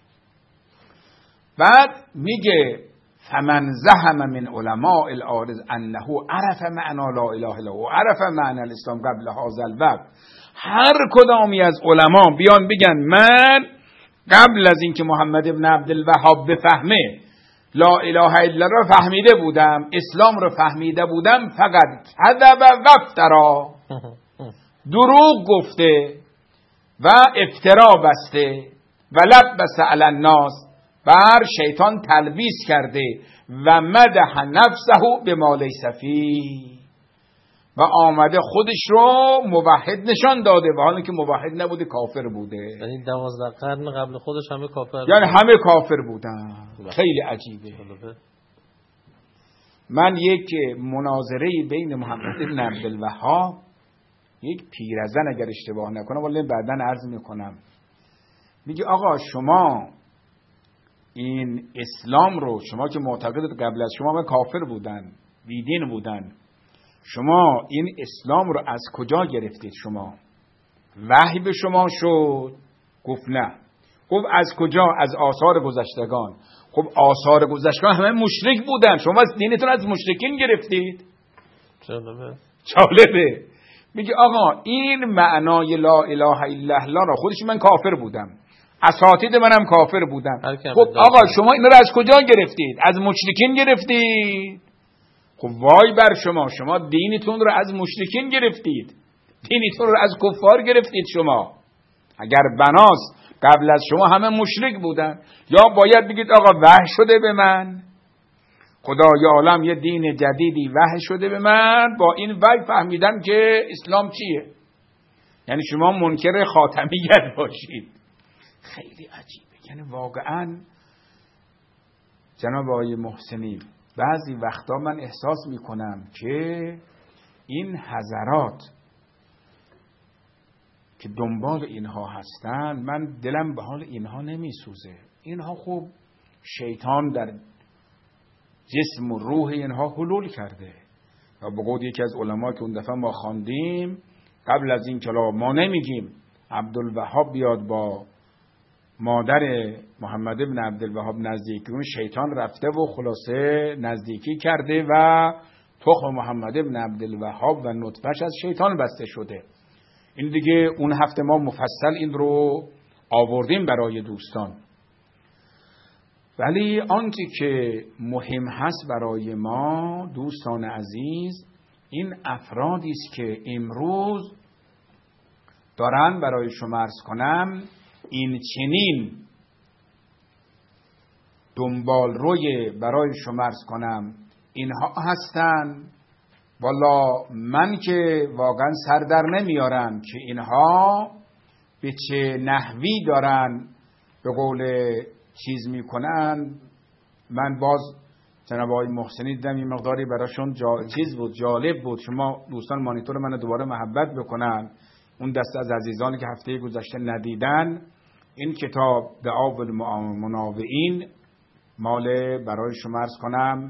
بعد میگه فمن زحم من علماء الارض انه عرف معنی لا اله الا هو عرف معنی الاسلام قبل هذا الوقت. هر کدامی از علما بیان بگن من قبل از اینکه محمد ابن عبدالوهاب بفهمه لا اله الا الله فهمیده بودم، اسلام رو فهمیده بودم، فقط کذب و افترا، دروغ گفته و افترا بسته و لبس علی الناس، بر شیطان تلبیس کرده و مدح نفسه بما لیس فیه، و آمده خودش رو موحد نشان داده و حالا که موحد نبوده کافر بوده. یعنی 12 قرن قبل خودش همه کافر، یعنی همه کافر بودن. خیلی عجیبه. من یک مناظره بین محمد بن عبدالوهاب، یک پیرزن اگر اشتباه نکنم ولی بعداً عرض میکنم، میگه آقا شما این اسلام رو، شما که معتقدید قبل از شما همه کافر بودن، بیدین بودن، شما این اسلام رو از کجا گرفتید؟ شما وحی به شما شد؟ گفت نه. گفت از کجا؟ از آثار گذشتگان. خب آثار گذشتگان همه مشرک بودن، شما از دینتون از مشرکین گرفتید. جالبه. میگه آقا این معنای لا اله الا الله را خودش من کافر بودم، اساتید منم کافر بودن. خب آقا شما این را از کجا گرفتید؟ از مشرکین گرفتید. خب وای بر شما، شما دینتون رو از مشرکین گرفتید، دینتون رو از کفار گرفتید. شما اگر بناست قبل از شما همه مشرک بودن، یا باید بگید آقا وحی شده به من، خدای عالم یه دین جدیدی وحی شده به من، با این وحی فهمیدم که اسلام چیه. یعنی شما منکر خاتمیت باشید. خیلی عجیبه. یعنی واقعا جناب آقای محسنی بعضی وقتا من احساس میکنم که این حضرات که دنبال اینها هستن، من دلم به حال اینها نمیسوزه. اینها خوب شیطان در جسم و روح اینها حلول کرده. و به قول یکی از علما که اون دفعه ما خواندیم، قبل از این کلام ما نمیگیم عبدالوهاب بیاد با مادر محمد ابن عبدالوهاب نزدیکی، اون شیطان رفته و خلاصه نزدیکی کرده و تخم محمد ابن عبدالوهاب و نطفش از شیطان بسته شده. این دیگه اون هفته ما مفصل این رو آوردیم برای دوستان. ولی آنچه که مهم هست برای ما دوستان عزیز، این افرادی است که امروز دارن برای شما عرض کنم این چنین دنبال روی برای شما عرض کنم اینها هستن. والا من که واقعا سر در نمیارم که اینها به چه نحوی دارن به قول چیز میکنن. من باز جناب آقای محسنی دیدم این مقداری براشون چیز بود، جالب بود. شما دوستان مانیتور من دوباره محبت بکنن، اون دست از عزیزانی که هفته گذشته ندیدن، این کتاب دعاء المناوئین مال برای شما عرض کنم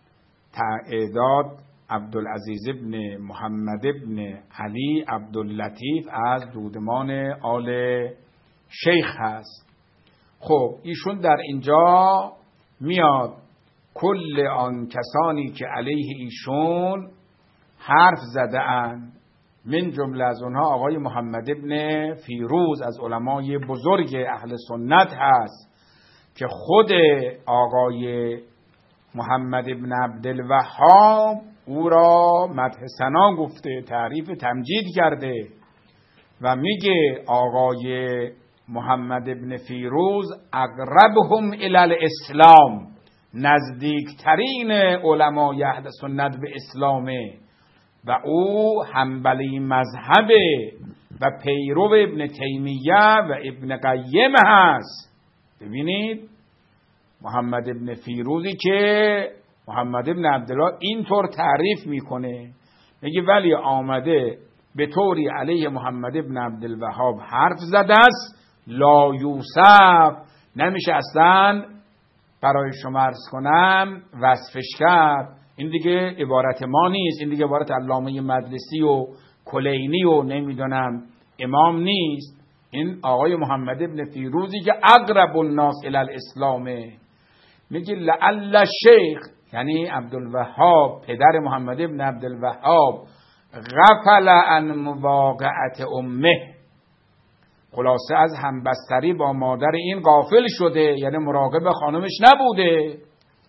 تعداد عبدالعزیز ابن محمد ابن علی عبداللطیف از دودمان آل شیخ هست. خب ایشون در اینجا میاد کل آن کسانی که علیه ایشون حرف زده اند، من جمله از اونها آقای محمد ابن فیروز از علمای بزرگ اهل سنت هست که خود آقای محمد ابن عبدالوهاب او را مدح ثنا گفته، تعریف تمجید کرده و میگه آقای محمد ابن فیروز اقربهم الی الاسلام، نزدیکترین علمای اهل سنت به اسلامه و او حنبلی مذهبه و پیرو ابن تیمیه و ابن قیم هست. ببینید محمد ابن فیروزی که محمد ابن عبدالله اینطور تعریف میکنه، میگه ولی آمده به طوری علیه محمد ابن عبدالوهاب حرف زده است لا یوصف، نمیشه اصلا برای شما عرض کنم وصفش کرد. این دیگه عبارت ما نیست، این دیگه عبارت علامه مجلسی و کلینی و نمیدونم امام نیست. این آقای محمد ابن فیروزی که اقرب الناس الی الاسلامه، میگه لعل شیخ یعنی عبدالوهاب پدر محمد ابن عبدالوهاب غفل عن مواقعت امه، خلاصه از همبستری با مادر این غافل شده، یعنی مراقب خانمش نبوده.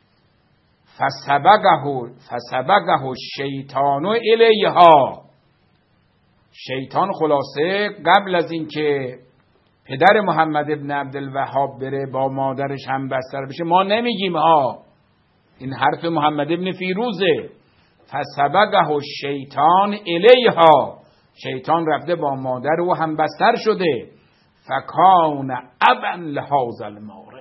فسبقه الشیطان الیها، شیطان خلاصه قبل از اینکه پدر محمد ابن عبدالوهاب بره با مادرش هم بستر بشه، ما نمیگیم ها، این حرف محمد ابن فیروزه. فسبقه الشیطان الیها، شیطان رفته با مادر و هم بستر شده. فکان ابا لهذا المورد،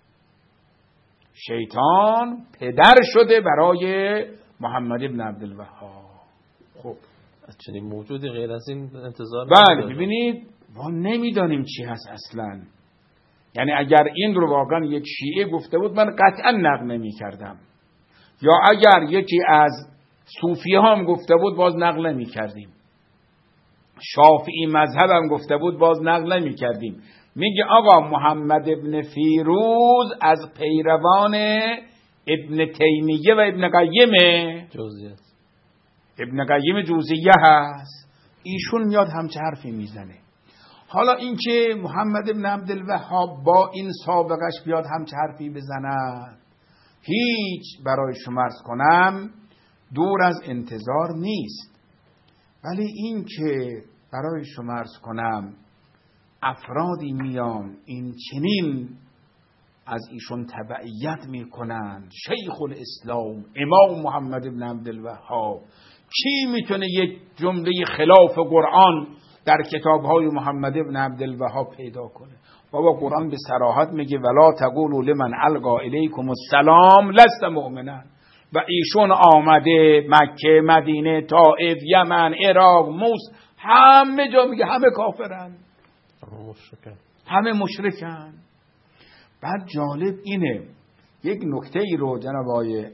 شیطان پدر شده برای محمد ابن عبدالوهاب. خب چنین موجودی غیر از این انتظار بله ببینید ما نمیدانیم چی هست اصلا. یعنی اگر این رو واقعا یک شیعه گفته بود من قطعا نقل نمی کردم، یا اگر یکی از صوفی هم گفته بود باز نقل نمی کردیم، شافعی مذهب هم گفته بود باز نقل نمی کردیم. میگه آقا محمد ابن فیروز از پیروان ابن تیمیه و ابن قیم جوزیه، ابن قیم جوزیه هست، ایشون میاد همچه حرفی میزنه. حالا اینکه محمد ابن عبدالوهاب با این سابقش بیاد همچه حرفی بزند هیچ برای شما عرض کنم دور از انتظار نیست. ولی اینکه برای شما عرض کنم افرادی میان این چنین از ایشون تبعیت میکنند، شیخ الاسلام امام محمد ابن عبدالوهاب، کی میتونه یک جمله خلاف قرآن در کتابهای محمد ابن عبدالوهاب پیدا کنه؟ بابا قرآن به صراحت میگه ولا تقولوا لمن القا الیکم السلام لست مؤمنا. و ایشون آمده مکه، مدینه، طائف، یمن، عراق، همه جا میگه همه کافرن، همه مشرکن. بعد جالب اینه، یک نکته ای رو جناب آقای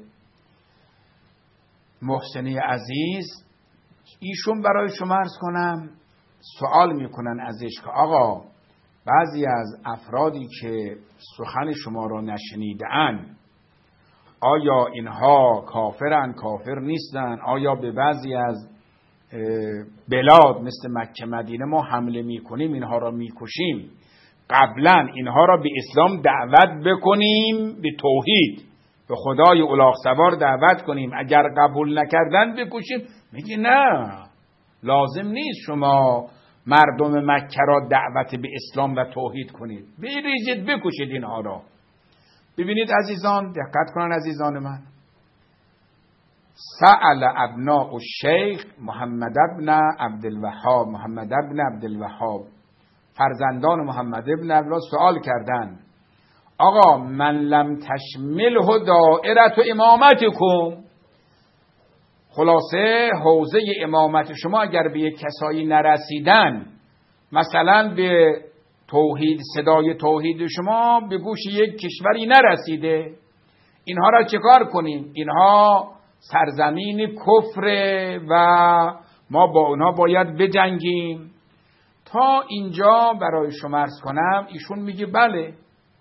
محسنی عزیز ایشون برای شما عرض کنم سوال میکنن ازش که آقا بعضی از افرادی که سخن شما را نشنیدن آیا اینها کافرن کافر نیستن؟ آیا به بعضی از بلاد مثل مکه مدینه ما حمله میکنیم اینها را میکشیم، قبلا اینها را به اسلام دعوت بکنیم، به توحید، به خدای الاغ سوار دعوت کنیم، اگر قبول نکردن بکشیم؟ میگه نه، لازم نیست شما مردم مکه را دعوت به اسلام و توحید کنید، بریزید بکشید اینها را. ببینید عزیزان، دقت کنن عزیزان من، سأل ابناء الشیخ محمد ابن عبدالوهاب، فرزندان محمد ابن عبدالوهاب سوال کردن آقا من لم تشمله دائرة امامتکم، خلاصه حوزه امامت شما اگر به یک کسایی نرسیدن، مثلا به توحید، صدای توحید شما به گوش یک کشوری نرسیده، اینها را چکار کنیم؟ اینها سرزمین کفره و ما با اونها باید بجنگیم. تا اینجا برای شما عرض کنم ایشون میگه بله،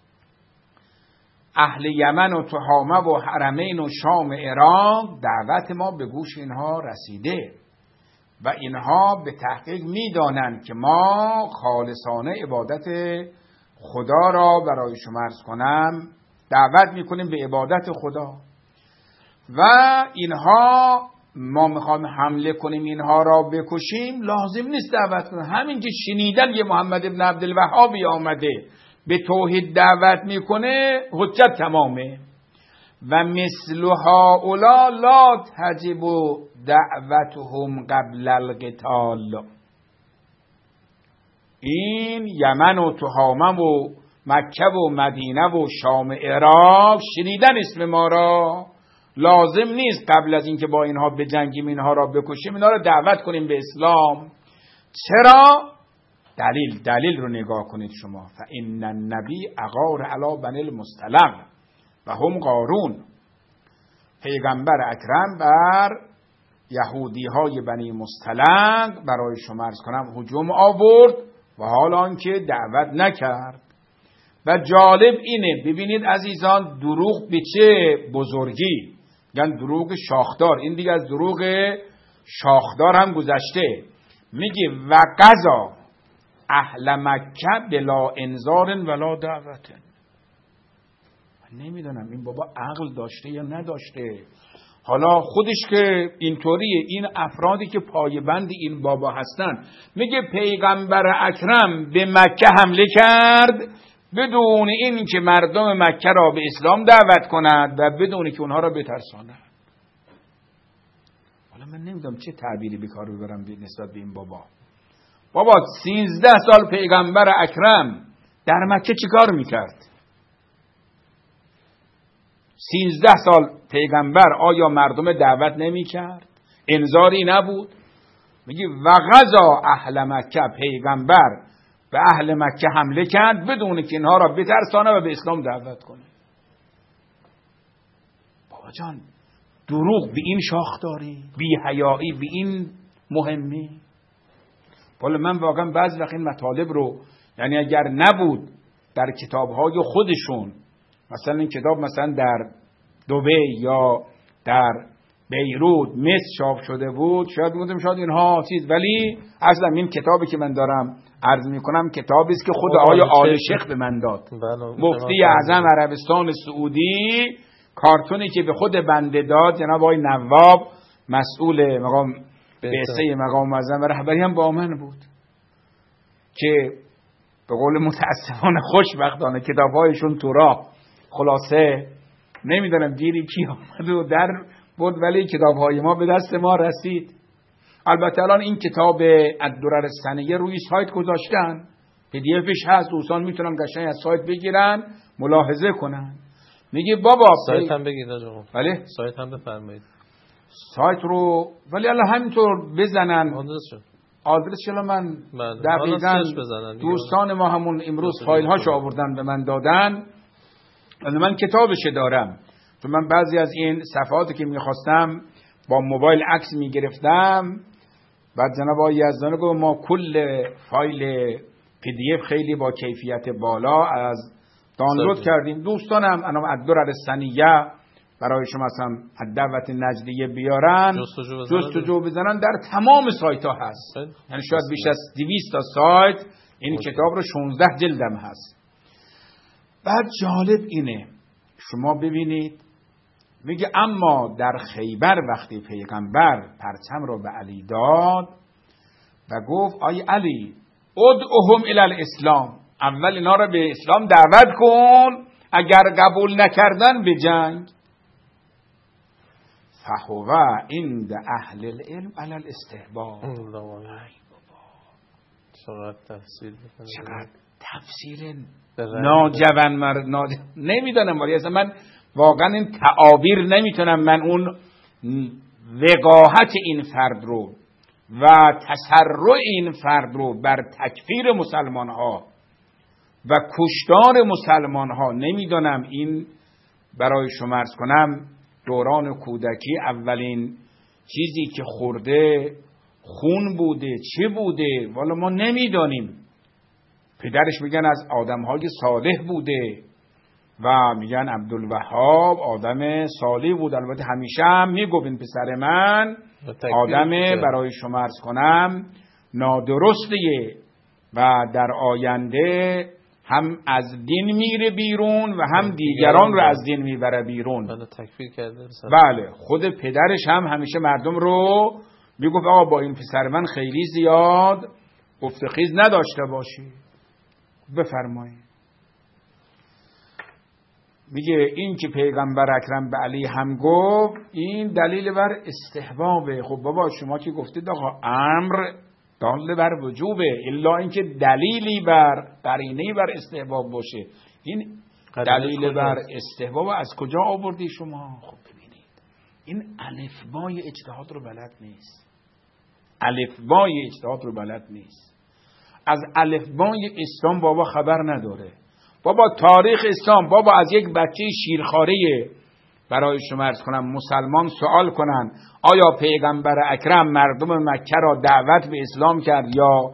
اهل یمن و تهامه و حرمین و شام عراق دعوت ما به گوش اینها رسیده و اینها به تحقیق میدانند که ما خالصانه عبادت خدا را برای شما عرض کنم دعوت میکنیم به عبادت خدا و اینها ما میخوایم حمله کنیم اینها را بکشیم، لازم نیست دعوت کنیم. همین که شنیدن یه محمد ابن عبدالوهابی آمده به توحید دعوت میکنه حجت تمامه. و مثل هؤلاء لا تجب دعوتهم قبل القتال، این یمن و تهامه و مکه و مدینه و شام عراق شنیدن اسم ما را، لازم نیست قبل از اینکه با اینها بجنگیم اینها را بکشیم اینها را دعوت کنیم به اسلام. چرا؟ دلیل رو نگاه کنید شما. فإن النبی اغار علی بنی المصطلق و هم قارون، پیغمبر اکرم بر یهودی های بنی مصطلق برای شما عرض کنم هجوم آورد و حال آنکه دعوت نکرد. و جالب اینه، ببینید عزیزان، دروغ به چه بزرگی، یعنی دروغ شاخدار، این دیگه از دروغ شاخدار هم گذشته. میگه و قضا اهل مکه بلا انذار ولا دعوت. من نمیدونم این بابا عقل داشته یا نداشته. حالا خودش که اینطوریه، این افرادی که پایبند این بابا هستن، میگه پیغمبر اکرم به مکه حمله کرد بدون این که مردم مکه را به اسلام دعوت کند و بدون که اونها را بترساند. حالا من نمیدونم چه تعبیری به کار ببرم نسبت به این بابا. بابا 13 سال پیغمبر اکرم در مکه چیکار میکرد؟ 13 سال پیغمبر آیا مردم دعوت نمیکرد؟ انذاری نبود؟ میگه و غزا اهل مکه، پیغمبر به اهل مکه حمله کرد بدون که اینها را بترسانه و به اسلام دعوت کنه. بابا جان دروغ به این شاخ داری؟ بی حیایی به این مهمی؟ والا من واقعا بعضی وقت این مطالب رو، یعنی اگر نبود در کتاب‌های خودشون، مثلا این کتاب مثلا در دبی یا در بیروت مصر چاپ شده بود، شاید بودم شاید اینها چیز، ولی اصلا این کتابی که من دارم عرض میکنم کتابی است که خود آقای آل شیخ به من داد، مفتی اعظم عربستان سعودی، کارتونی که به خود بنده داد جناب آقای نواب مسئول مقام بعثه مقام معظم رهبری هم با من بود، که به قول متاسفانه خوشبختانه کتاب‌هایشون تو راه، خلاصه نمیدونم دیری کی آمد و در بود، ولی کتاب‌های ما به دست ما رسید. البته الان این کتاب الدرر السنیه روی سایت گذاشتن، PDF-ش هست، دوستان میتونن قشنگ از سایت بگیرن ملاحظه کنن. میگه بابا سایت هم بگید آقا، ولی سایت هم بفرمایید، سایت رو ولی الان همینطور بزنن آدرسش من دقیقاً دوستان ما همون امروز فایل هاشو آوردن به من دادن، ولی من کتابش دارم، چون من بعضی از این صفحاتی که میخواستم با موبایل عکس میگرفتم، بعد جناب آقای یزدانی گفت ما کل فایل PDF خیلی با کیفیت بالا از دانلود کردیم. دوستانم انام الدرر السنیه برای شما اصلا دعوت نجدیه بیارن جستجو بزنن، در تمام سایت ها هست، یعنی شاید بیش از 200 تا سایت این کتاب رو 16 جلدم هست. بعد جالب اینه شما ببینید، میگه اما در خیبر وقتی پیغمبر پرچم رو به علی داد و گفت آی علی ادعوهم الی الاسلام، اول اینا رو به اسلام دعوت کن، اگر قبول نکردن به جنگ. فهو عند اهل العلم علی الاستحباب. چقدر تفسیر ناجوان نمیدونم، ولی اصلا من واقعا این تعابیر نمیتونم من اون وقاحت این فرد رو و تسرع این فرد رو بر تکفیر مسلمان ها و کشتار مسلمان ها نمیدونم. این برای شما عرض کنم دوران کودکی اولین چیزی که خورده خون بوده چه بوده والا ما نمیدانیم. پدرش میگن از آدمهای صالح بوده و میگن عبدالوهاب آدم صالح بود. البته همیشه هم میگفت این پسر من آدم برای شما عرض کنم نادرستیه و در آینده هم از دین میره بیرون و هم دیگران رو از دین میبره بیرون. تکفیر کرده. بله خود پدرش هم همیشه مردم رو میگفت آقا با این پسر من خیلی زیاد افتخیز نداشته باشی. بفرمایید. میگه این که پیغمبر اکرم به علی هم گفت این دلیل بر استحبابه. خب بابا شما که گفتید آقا امر دال بر وجوبه، الا اینکه دلیلی بر قرینه‌ای بر استحباب باشه. این دلیل بر استحباب از کجا آوردی شما؟ خب ببینید این الفبای اجتهاد رو بلد نیست. الفبای اجتهاد رو بلد نیست. از الفبای اسلام بابا خبر نداره. بابا تاریخ اسلام بابا از یک بچه شیرخواره برای شما عرض کنم مسلمان سوال کنن آیا پیغمبر اکرم مردم مکه را دعوت به اسلام کرد یا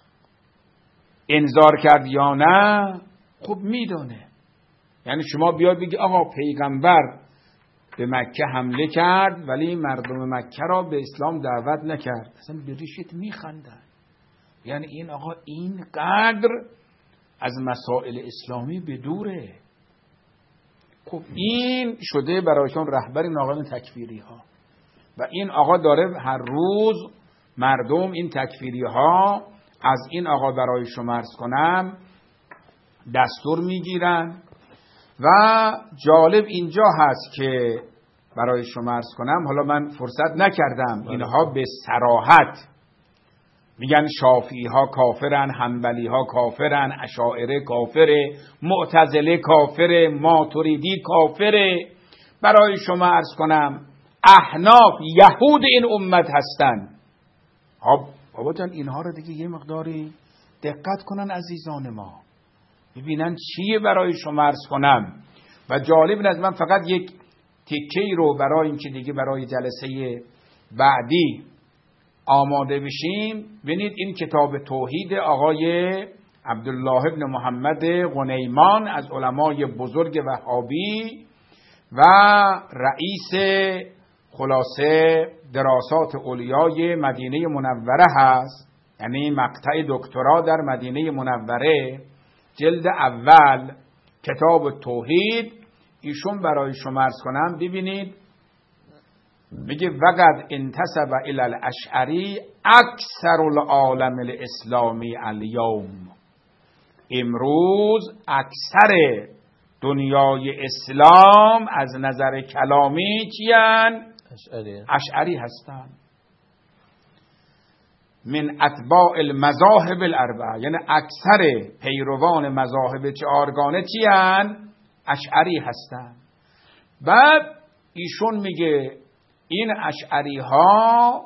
انذار کرد یا نه؟ خب میدونه. یعنی شما بیاد بگی آقا پیغمبر به مکه حمله کرد ولی مردم مکه را به اسلام دعوت نکرد، اصلا به ریشت میخندن. یعنی این آقا اینقدر از مسائل اسلامی به دوره. خب این شده برایشان رهبر این آقایان تکفیری ها و این آقا داره هر روز مردم این تکفیری ها از این آقا برای شما عرض کنم دستور میگیرن. و جالب اینجا هست که برای شما عرض کنم، حالا من فرصت نکردم، اینها به صراحت میگن شافعی ها کافرن، حنبلی ها کافرن، اشاعره کافره، معتزله کافره، ماتریدی کافره. برای شما عرض کنم احناف یهود این امت هستن. بابا جان اینها رو دیگه یه مقداری دقت کنن عزیزان ما، ببینن چیه برای شما عرض کنم. و جالب از من فقط یک تیکه‌ای رو برای این که دیگه برای جلسه بعدی آماده بشیم، ببینید این کتاب توحید آقای عبدالله ابن محمد غنیمان از علمای بزرگ وهابی و رئیس خلاصه دراسات علیای مدینه منوره هست، یعنی مقطع دکترا در مدینه منوره، جلد اول کتاب توحید. ایشون برای شما عرض کنم ببینید میگه وقد انتسب الی الاشعری اکثر العالم الاسلامی الیوم، امروز اکثر دنیای اسلام از نظر کلامی چیان؟ اشعری هستن. من اتباع المذاهب الاربعه، یعنی اکثر پیروان مذاهب چهارگانه چیان؟ اشعری هستن. بعد ایشون میگه این اشعری ها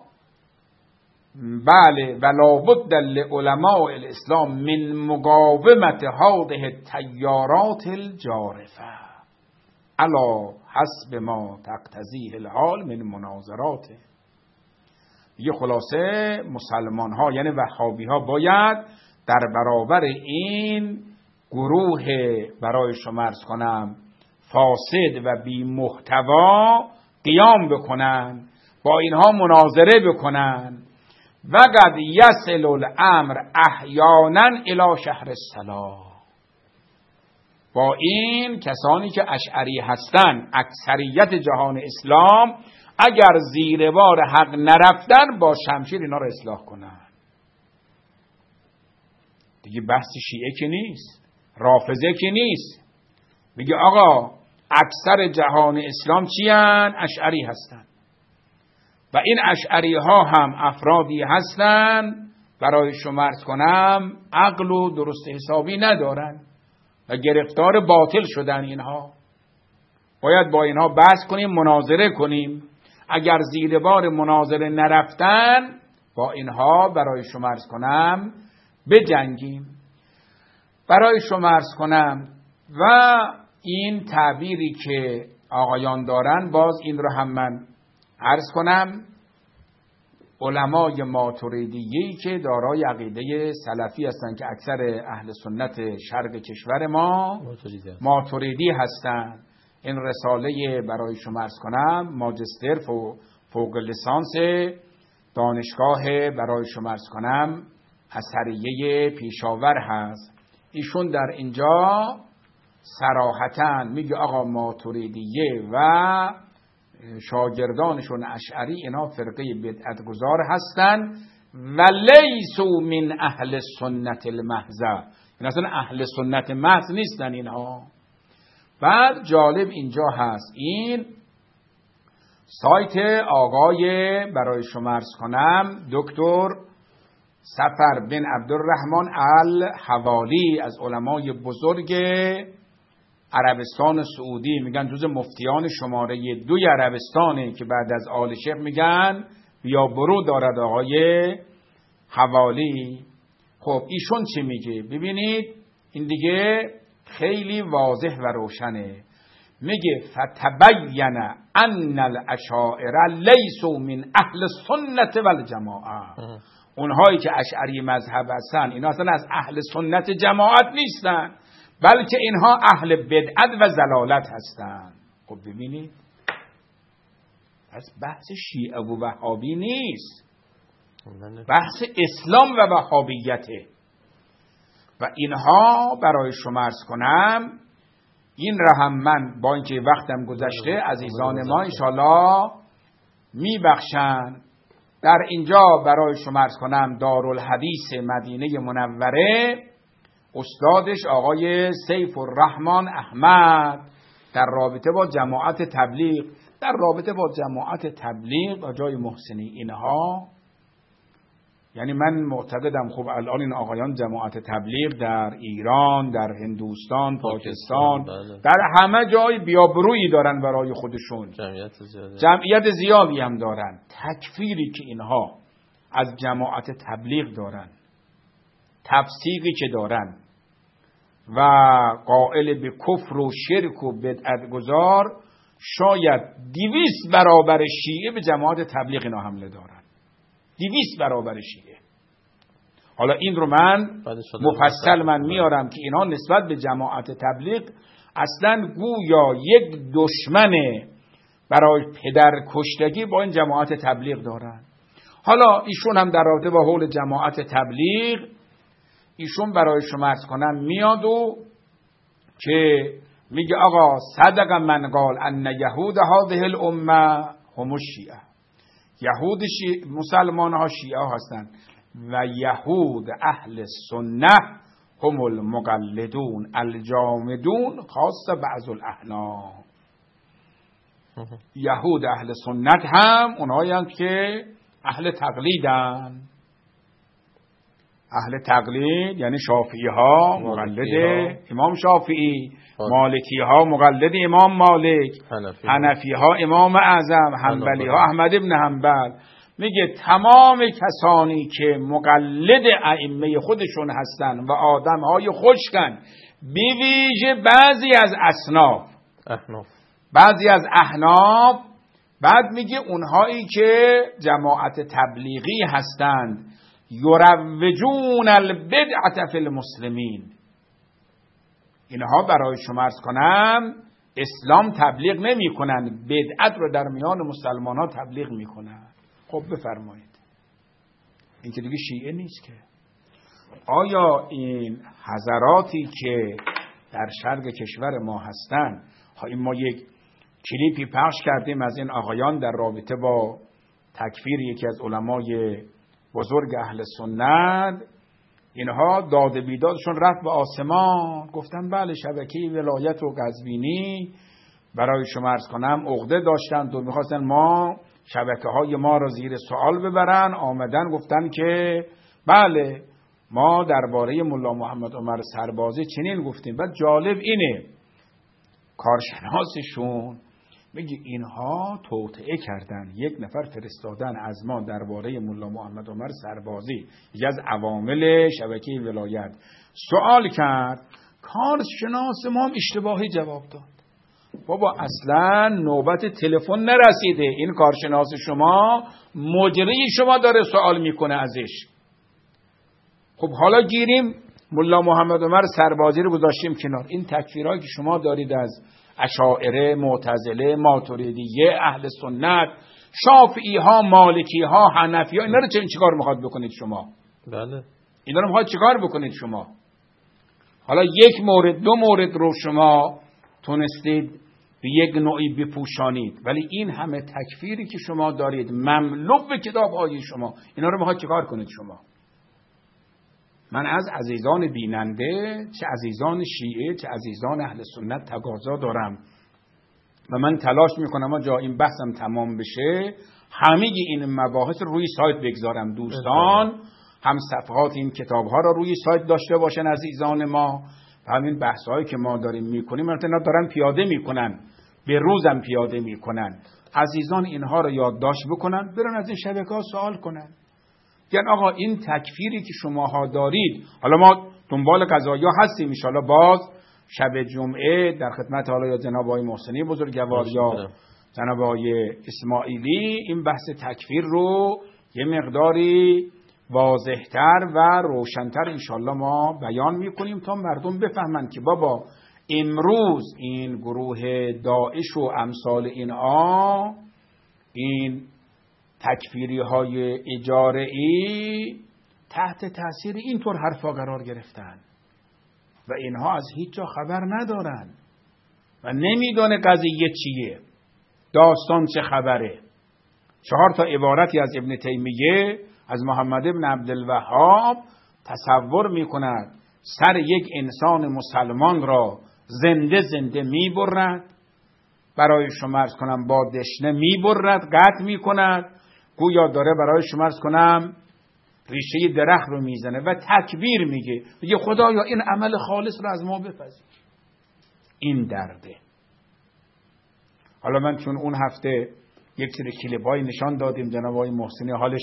بله ولا بد لعلماء الاسلام من مقاومت هذه التیارات الجارفه علی حسب ما تقتضیه الحال من مناظرات. یه خلاصه مسلمان ها یعنی وهابی ها باید در برابر این گروه برای شما عرض کنم فاسد و بی محتوا قیام بکنن، با اینها مناظره بکنن. وقد یصل الامر احیانا الی شهر الصلاح. با این کسانی که اشعری هستن اکثریت جهان اسلام اگر زیر بار حق نرفتن با شمشیر اینا رو اصلاح کنن. دیگه بحث شیعه که نیست، رافضه که نیست. میگه آقا اکثر جهان اسلام چیان؟ اشعری هستن و این اشعری ها هم افرادی هستن برای شما عرض کنم عقل و درست حسابی ندارن و گرفتار باطل شدن. اینها باید با اینها بحث کنیم، مناظره کنیم. اگر زیر بار مناظره نرفتن با اینها برای شما عرض کنم بجنگیم. برای شما عرض کنم و این تعبیری که آقایان دارن باز این رو هم من عرض کنم، علمای ماتریدیه‌ای که دارای عقیده سلفی هستند که اکثر اهل سنت شرق کشور ما ماتریدی هستند. این رساله برای شما عرض کنم ماجستر فوق لیسانس دانشگاه برای شما عرض کنم اثریه پیشاور هست. ایشون در اینجا صراحتاً میگه آقا ماتریدیه و شاگردانشون اشعری اینا فرقه بدعتگذار هستن و لیسو من اهل سنت المحضه، این اصلا اهل سنت محض نیستن اینها. بعد جالب اینجا هست این سایت آقای برای شما عرض کنم دکتر سفر بن عبدالرحمن الحوالی از علمای بزرگ عربستان سعودی، میگن جز مفتیان شماره 2 عربستانه که بعد از آل شیخ میگن بیا برو دارد آقای حوالی. خب ایشون چی میگه؟ ببینید این دیگه خیلی واضح و روشنه. میگه فتبین ان الاشاعره لیسوا من اهل السنت والجماعه. اونهایی که اشعری مذهب هستن اینا اصلا از اهل سنت جماعت نیستن، بلکه اینها اهل بدعت و ضلالت هستن. خب ببینید پس بحث شیعه و وهابی نیست. بحث اسلام و وهابیته و اینها برای شما عرض کنم. این را هم من با اینکه وقتم گذشته عزیزان ما انشاءالله میبخشن. در اینجا برای شما عرض کنم دارالحدیث مدینه منوره استادش آقای سیف الرحمن احمد در رابطه با جماعت تبلیغ و جای محسنی اینها، یعنی من معتقدم خب الان این آقایان جماعت تبلیغ در ایران، در هندوستان، پاکستان در همه جای بیابرویی دارن برای خودشون، جمعیت زیادی هم دارن. تکفیری که اینها از جماعت تبلیغ دارن، تفسیقی که دارن و قائل به کفر و شرک و بدعت گذار، شاید 200 برابر شیعه به جماعت تبلیغ اینا حمله دارن. 200 برابر شیعه. حالا این رو من مفصل میارم که اینها نسبت به جماعت تبلیغ اصلا گویا یک دشمن برای پدر کشتگی با این جماعت تبلیغ دارن. حالا ایشون هم در رابطه با حول جماعت تبلیغ ایشون برای شما عرض کنم میاد و که میگه آقا صدق من قال ان یهود هذه الامه هم الشیعه. یهود مسلمان ها شیعه هستند و یهود اهل سنت هم المقلدون الجامدون خاص بعض الاحناف. یهود اهل سنت هم اونهایی هستند که اهل تقلیدن. اهل تقلید یعنی شافعی ها مقلد امام شافعی، مالکی ها مقلد امام مالک، حنفی ها امام اعظم، حنبلی ها احمد ابن حنبل. میگه تمام کسانی که مقلد ائمه خودشون هستن و آدم های خشکن، به ویژه بعضی از احناف، بعد میگه اونهایی که جماعت تبلیغی هستند یروجون البدعة فی المسلمین، اینها برای شما عرض کنم اسلام تبلیغ نمی کنن، بدعت رو در میان مسلمان ها تبلیغ می کنن. خب بفرمایید این که دیگه شیعه نیست که. آیا این حضراتی که در شرق کشور ما هستن، این ما یک کلیپی پخش کردیم از این آقایان در رابطه با تکفیر یکی از علمای بزرگ اهل سنت، اینها داد بیدادشون رفت به آسمان. گفتن بله شبکه ولایت و قزوینی برای شما عرض کنم عقده داشتند و میخواستن ما شبکه های ما را زیر سوال ببرن. آمدن گفتن که بله ما درباره ملا محمد عمر سربازی چنین گفتیم. بعد جالب اینه کارشناسشون میگه اینها توطئه کردن، یک نفر فرستادن از ما درباره ملا محمد عمر سربازی، یکی از عوامل شبکه ولایت، سوال کرد. کارشناس ما هم اشتباهی جواب داد. بابا اصلا نوبت تلفن نرسیده، این کارشناس شما مجری شما داره سوال میکنه ازش. خب حالا گیریم ملا محمد عمر سربازی رو گذاشتیم کنار. این تکفیرهایی که شما دارید از اشاعره، معتزله، ماتریدیه، اهل سنت، شافعی ها، مالکی ها، حنفی ها، اینا رو چیکار میخواد بکنید شما؟ بله اینا رو میخواد چیکار بکنید شما؟ حالا یک مورد دو مورد رو شما تونستید به یک نوعی بپوشانید، ولی این همه تکفیری که شما دارید مملو به کتاب های شما، اینا رو میخواد چیکار کنید شما؟ من از عزیزان بیننده، چه عزیزان شیعه چه عزیزان اهل سنت تقاضا دارم و من تلاش میکنم جا این بحثم تمام بشه همه این مباحث روی سایت بگذارم. دوستان هم صفحات این کتاب ها را روی سایت داشته باشن عزیزان ما، و همین بحث هایی که ما داریم میکنیم اینا دارن پیاده میکنن، به روزم پیاده میکنن. عزیزان اینها را یادداشت بکنن، برن از این شبکه ها سوال کنن. یعنی آقا این تکفیری که شماها دارید، حالا ما دنبال قضایا هستیم ان شاءالله، باز شب جمعه در خدمت حالا یا جناب آقای محسنی بزرگوار یا جناب آقای اسماعیلی این بحث تکفیر رو یه مقداری واضح‌تر و روشن‌تر ان شاءالله ما بیان می‌کنیم تا مردم بفهمن که بابا امروز این گروه داعش و امثال اینها این تکفیری های اجاره‌ای تحت تاثیر اینطور حرفا قرار گرفتن و اینها از هیچ جا خبر ندارن و نمیدونه قضیه چیه، داستان چه خبره. 4 تا عبارتی از ابن تیمیه از محمد ابن عبدالوهاب تصور میکند سر یک انسان مسلمان را زنده زنده میبرد، برای شما عرض کنم با دشنه میبرد، قطع میکند، گویا داره برای شما عرض کنم ریشه درخت رو میزنه و تکبیر میگه خدایا این عمل خالص رو از ما بپذیر. این درده. حالا من چون اون هفته یک سری کلیپ‌های نشان دادیم جناب آقای محسنی، حالش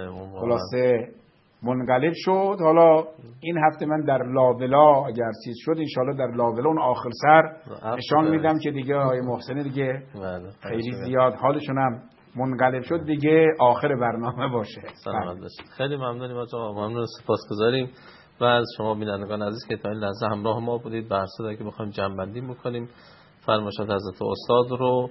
خلاصه منقلب شد. حالا این هفته من در لاولا اگر چیز شد انشالله در لاولا اون آخر سر نشان میدم که دیگه آقای محسنی دیگه خیلی زیاد حالشون هم منقلب شد، دیگه آخر برنامه باشه. سلامت باشید. خیلی ممنونیم آقا، ممنون، سپاسگزاریم و از شما بینندگان عزیز که تا این لحظه همراه ما بودید. بر اساس که بخوایم جمع‌بندی بکنیم فرمایشات حضرت استاد رو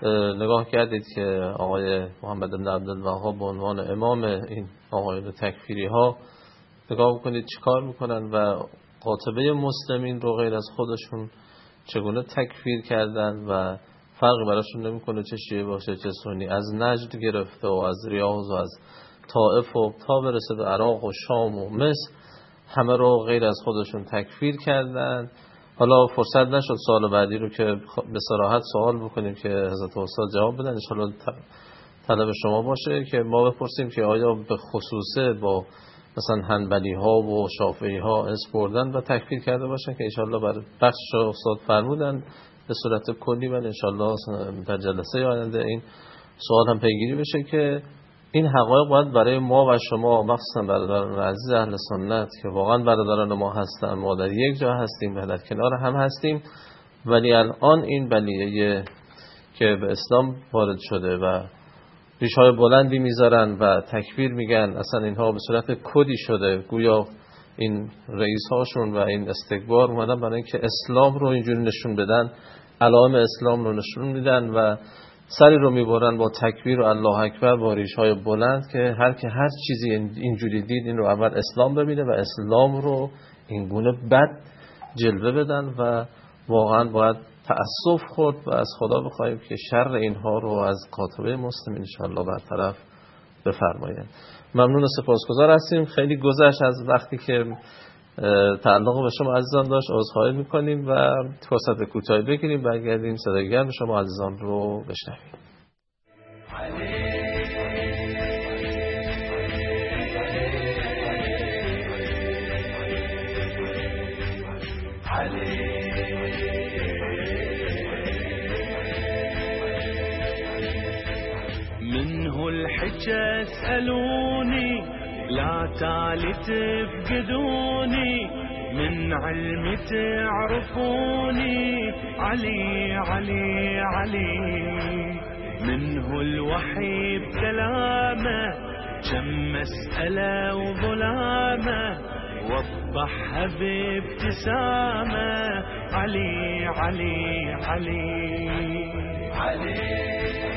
نگاه کردید که آقای محمد بن عبدالوهاب به عنوان امام این آقایون تکفیری ها نگاه بکنید چیکار میکنن و قاطبه مسلمین رو غیر از خودشون چگونه تکفیر کردن و فرقی براشون نمیکنه چه شیعه باشه چه سنی، از نجد گرفته و از ریاض و از طائف و تا برسه به عراق و شام و مصر همه رو غیر از خودشون تکفیر کردن. حالا فرصت نشد سوال بعدی رو که به صراحت سوال بکنیم که حضرت استاد جواب بدن. ان شاءالله طلب شما باشه که ما بپرسیم که آیا به خصوصه با مثلا حنبلی ها و شافعی ها اس بردن و تکفیر کرده باشن که ان شاءالله بر بخش استاد فرمودن به صورت کلی و ان شاءالله در جلسه آینده این سوال هم پیگیری بشه که این حقایق باید برای ما و شما مخصوصا برادران عزیز اهل سنت که واقعا برادران ما هستن، ما در یک جا هستیم و در کنار هم هستیم، ولی الان این بلیه که به اسلام وارد شده و ریش‌های بلندی میذارن و تکفیر میگن، اصلا اینها به صورت کدی شده، گویا این رئیس هاشون و این استکبار اومدن برای اینکه اسلام رو اینجوری نشون بدن، علائم اسلام رو نشون میدن و سری رو میبرن با تکبیر و الله اکبر با ریش‌های بلند که هر چیزی اینجوری دید این رو اول اسلام ببینه و اسلام رو این گونه بد جلوه بدن و واقعا باید تأسف خورد و از خدا بخواهیم که شر اینها رو از قاطبه مسلمین انشاءالله برطرف بفرمایند. ممنون و سپاسگزار هستیم. خیلی گذشت از وقتی که تعلق به شما عزیزان داشت، عذرخواهی میکنیم و فرصت کوتاهی بگیریم برگردیم صدای گرم شما عزیزان رو بشنویم. منه الحجة اسألوني لا تالي تفقدوني، من علمي تعرفوني، علي علي علي، منه الوحي بكلامه كم مسألة وظلامه، وضحها بابتسامه، علي علي علي علي.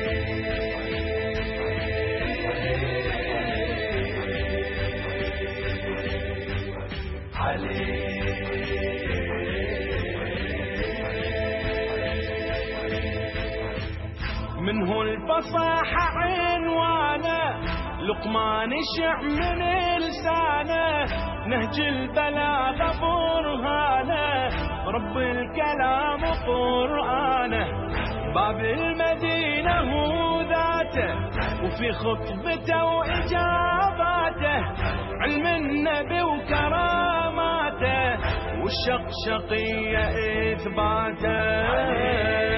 منه الفصاحة عنوانه، لقمان شع من لسانه، نهج البلاغة برهانه، رب الكلام قرآنه، باب المدينة هو ذاته، وفي خطبته وإجاباته، علم النبي وكراماته، والشقشقية إثباته.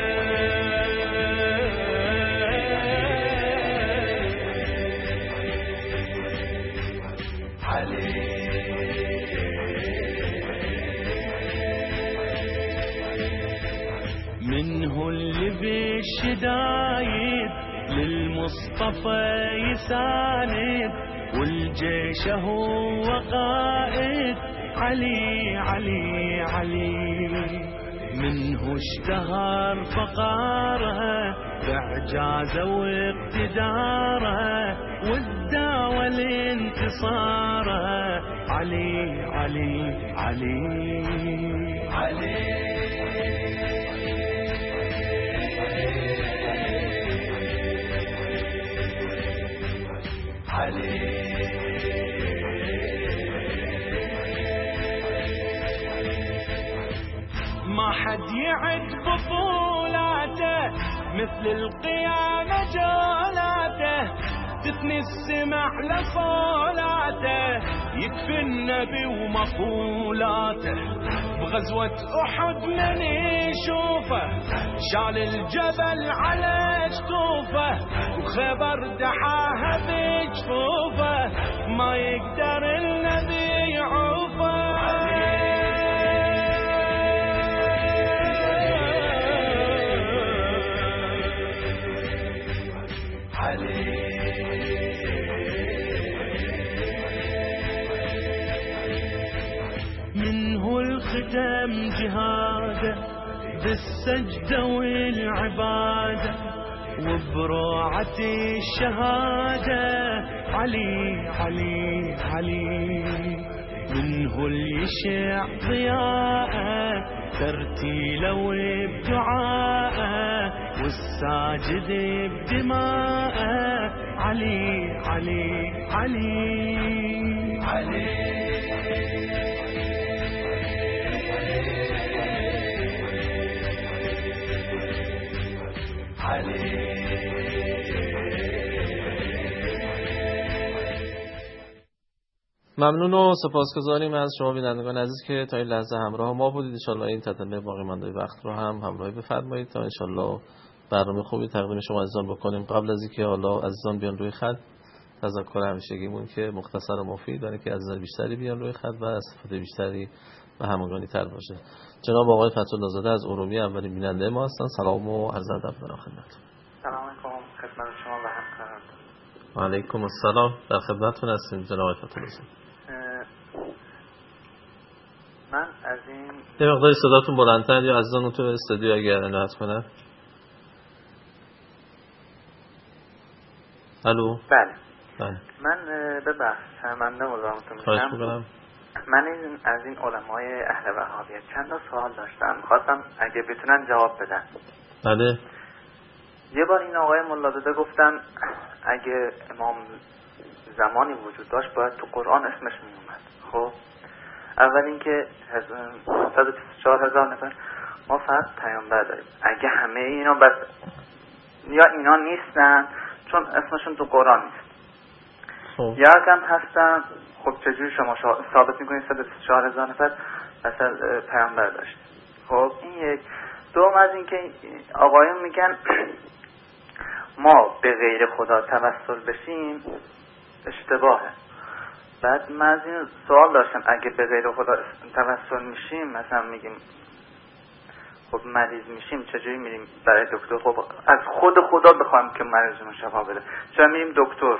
منه اللي بالشدايد للمصطفى يساند، والجيش هو قائد، علي علي علي. منه اشتهر فقارها باعجازه واقتدارها والدعوة لانتصارها علي علي علي علي ما حد يعد بطولاته مثل القيامة جولاته تثني السمع لصولاته يكفي النبي ومقولاته بغزوة أحد من يشوفه شال الجبل على جفوفه وخبر دحاها بجفوفه ما يقدر النبي يعوفه منه الختم جهاده بالسجدة والعبادة وبروعة الشهادة علي علي علي منه اليشع ضياءه ترتيله وبدعاءه والساجد بدماءه علي علي علي علي ممنون و سپاسگزاریم از شما بینندگان عزیز که تا این لحظه همراه ما بودید. انشالله این تتمه باقی مانده وقت رو هم همراهی بفرمایید تا انشالله برنامه خوبی تقدیم شما عزیزان بکنیم. قبل از اینکه حالا عزیزان بیان روی خط تذکر همیشگیمون که مختصر و مفید برای که عزیزان بیشتری بیان روی خط و استفاده بیشتری و همگانی تر باشه. جناب آقای فتح‌الله زاده از ارومیه اولین بیننده ما هستن. سلام و عرض ادب دارم خدمتتون. سلام علیکم خدمت شما و همکاران. و علیکم السلام، در خدمتتون هستیم جناب آقای فتح‌الله زاده. من از این یه مقدار صداتون بلندتر یا عزیزان تو استودیو اگر عنایت کنن. الو. بله. من به بحث شرمنده مزاحمتون میشم. من از این علمای اهل وهابیت چند تا سوال داشتم، خواستم اگه بتونن جواب بدن. بله. یه بار این آقای ملازده گفتن اگه امام زمانی وجود داشت باید تو قرآن اسمش می اومد. خب اول اینکه 124,000 نفر ما فقط پیامبر داریم، اگه همه اینا بس یا اینا نیستن چون اسمشون تو قرآن نیست یا کم هستن، خب چجوری شما ثابت میکنید 124,000 نفر مثلا پیامبر داشت؟ خب این یک. دوم از اینکه آقایون میگن ما به غیر خدا توسل بشیم اشتباهه. بعد من از این سوال داشتم اگه به غیر خدا توسل میشیم، مثلا میگیم خب مریض میشیم چجوری میریم برای دکتر؟ خب از خود خدا بخوایم که مریضمون شفا بده چرا میریم دکتر؟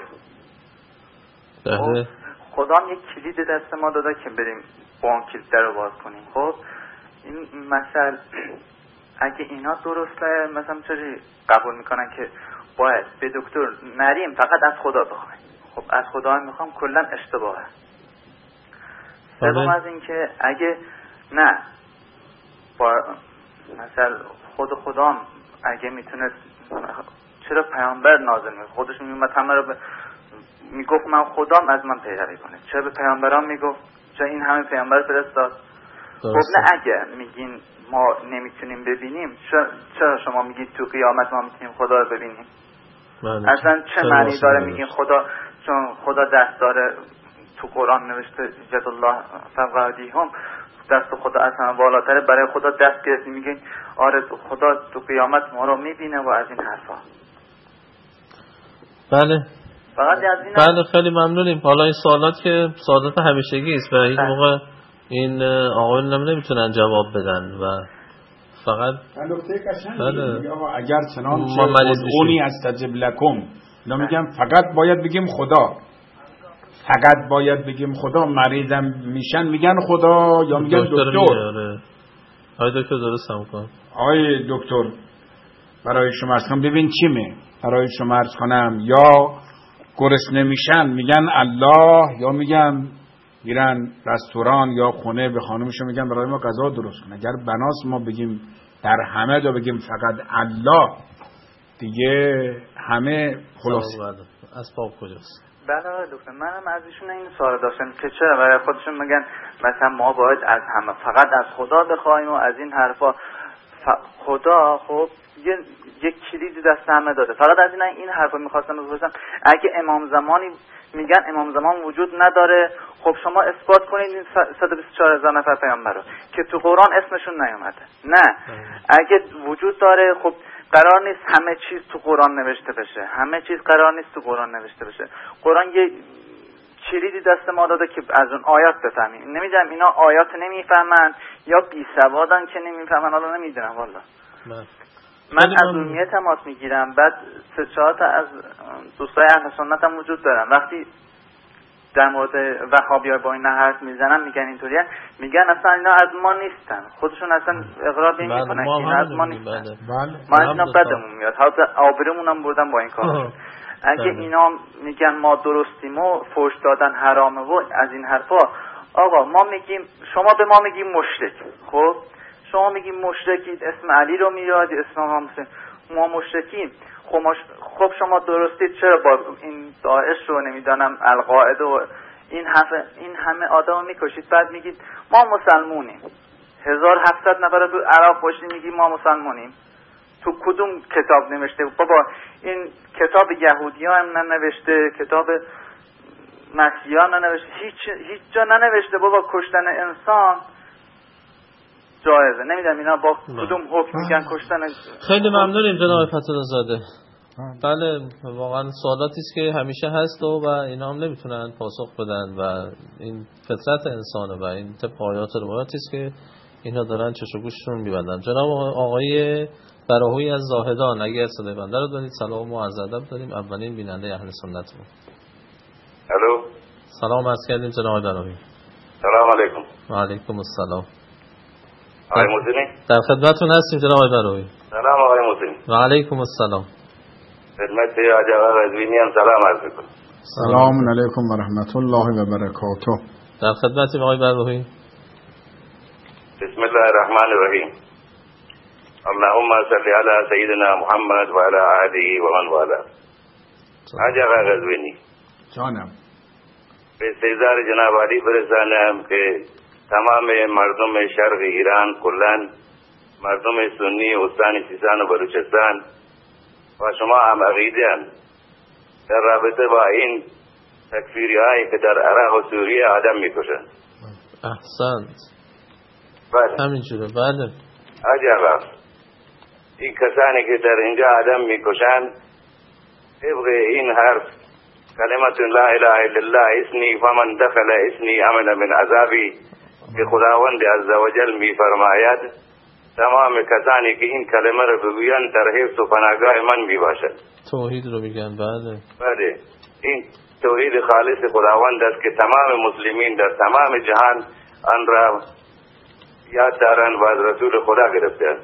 خب خدا هم یک کلید دست ما داده که بریم با اون کلید در رو باز کنیم. خب این مثلا اگه اینا درسته مثلا چجوری قبول میکنن که باید به دکتر نریم فقط از خدا بخوایم؟ خب از خدا میخوام کلا اشتباهه. سوم از این که اگه نه با مثلا خدا اگه میتونست چرا پیامبر نازل میکنه؟ خودش میومد همه رو میگفت من خدام از من پیروی کنه، چرا به پیامبران میگفت؟ چرا این همه پیامبر فرستاد؟ خب نه اگه میگین ما نمیتونیم ببینیم چرا شما میگید تو قیامت ما میتونیم خدا رو ببینیم؟ اصلا چه معنی داره میگین خدا؟ چون خدا دست داره، تو قرآن نوشته جد الله فوق ایدیهم، دست خدا اصلا بالاتره، برای خدا دست گرفتی میگین آره خدا تو قیامت ما رو میبینه و از این حرفا. بله فقط از این بله خیلی ممنونیم. حالا این سوالات که سوالات همیشگی است و هیچ موقع این آقایون نمیتونن جواب بدن و فقط نکته قشنگی میگه آقا اگر چنانچه ادعونی استجب لکم، میگم فقط باید بگیم خدا، فقط باید بگیم خدا، مریضم میشن میگن خدا یا میگن دکتر. های دکتر درست هم کن. آقای دکتر برای شما عرض کنم، ببین چیمه برای شما عرض کنم، یا گرسنه میشن میگن الله، یا میگن میرن رستوران یا خونه به خانمشون میگن برای ما غذا درست کن. اگر بناس ما بگیم در همه جا بگیم فقط الله، دیگه همه خلاصه. اسباب کجاست؟ بله آقای دکتر، منم از ایشون این سوال داشتم که چرا برای خودشون میگن مثلا ما باید از همه فقط از خدا بخوایم و از این حرفا. خدا خب یک کلید دست همه داده. فقط از این حرفا میخواستم بپرسم، اگه امام زمانی میگن امام زمان وجود نداره، خب شما اثبات کنید این 124,000 نفر پیامبر رو که تو قرآن اسمشون نیومده. نه، اگه وجود داره خب قرار نیست همه چیز تو قرآن نوشته بشه، همه چیز قرار نیست تو قرآن نوشته بشه. قرآن یه کلیدی دست ما داده که از اون آیات بفهمیم. نمیدونم اینا آیات نمیفهمن یا بی سوادن که نمیفهمن، حالا نمیدونم والا. من از ارومیه تماس میگیرم، بعد 3-4 تا از دوستای اهل سنت هم وجود دارن. وقتی در مورد وهابی‌ها با این حرف میزنن میگن اینطوریه، میگن اصلا اینا از ما نیستن، خودشون اصلا اقرار به این میکنن که اینا از ما نیستن. ما اینا بدمون میاد، حتی آبرومون هم بردن با این کار. اگه اینا میگن ما درستیم و فحش دادن حرامه و از این حرفا، آقا ما میگیم، شما به ما میگیم مشرک، خب شما میگیم مشرکید، اسم علی رو میاد، اسم ما مشرکیم. خب شما درستید، چرا با این داعش رو نمیدانم القاعده و این همه آدم میکشید، بعد میگید ما مسلمونیم؟ 1700 نفر تو عراق باشید میگید ما مسلمونیم؟ تو کدوم کتاب نوشته؟ بابا این کتاب یهودی ها هم ننوشته، کتاب مسیحی ها ننوشته، هیچ جا ننوشته بابا کشتن انسان جایزه. نمیدونم اینا با کدوم حکم میگن کشتن. خیلی ممنونیم جناب فتوی زاده. بله واقعا سوالاتی است که همیشه هست و اینا هم نمیتونن پاسخ بدن و این فطرت انسانه و این طبق آیات روایاتی است که اینا دارن چش و گوششون میبندن. جناب آقای براهوی از زاهدان، اگر صدای بنده رو دارید سلام و عرض ادب داریم. اولین بیننده اهل سنت بود. الو، سلام عرض کردیم جناب براهوی. سلام علیکم. و علیکم السلام. آقای موسیمی در خدمتتون هستیم جناب براهوی. سلام آقای موسیمی. و علیکم السلام. خدمت حاج آقا رضوینی هم سلام عرض میکنم. سلام علیکم و رحمت الله و برکاته. در خدمتیم آقای براهوی. بسم الله الرحمن الرحیم. اللهم صل علی سیدنا محمد و علی آله و من والاه. حاج آقا رضوینی جانم، به استحضار جناب علی برسانم که تمام مردم شرق ایران کلن، مردم سنی استان سیستان و بلوچستان و شما هم عقیده‌اند در رابطه با این تکفیری هایی که در عراق و سوریه آدم میکشند. احسنت. بله همینجوره. بله حاج آقا، این کسانی که در اینجا آدم میکشند طبق این حرف کلمت لا اله الا الله اسنی فمن دخل اسنی امن من عذابی که خداوند عزوجل میفرماید تمام کسانی که این کلمه رو بگویند در حفظ و پناهگاه من میباشد. توحید رو میگن. بله بله، این توحید خالص خداوند است که تمام مسلمین در تمام جهان آن را یاد دارند و از رسول خدا گرفتند.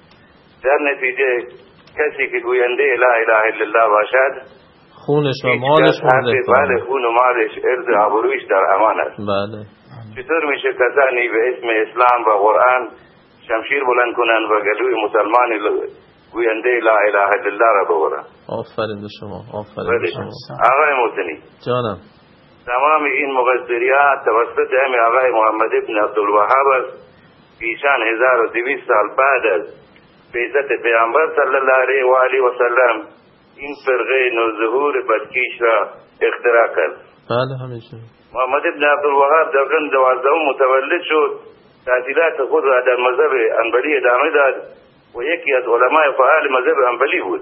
در نتیجه کسی که گوینده لا اله الا الله باشد خونش و مالش بله، خون و مالش ارز و آبرویش در امان است. بله. چطور میشه کسانی به اسم اسلام و قرآن شمشیر بلند کنند و گلوی مسلمان گوینده لا اله الا الله را ببرند؟ آفرین به شما. آفرین به شما. آقای محسنی جانم، تمام این مقصریات توسط همین آقای محمد ابن عبدالوهاب است. ایشان 1200 سال بعد از بعثت پیامبر صلی الله علیه و آله و سلم این فرقه نوظهور بدکیش را اختراع کرد. بله همینجوره. محمد ابن عبدالوهاب در قرن 12 متولد شد، تحصیلات خود را در مذهب حنبلی ادامه داد و یکی از علمای فعال مذهب حنبلی بود.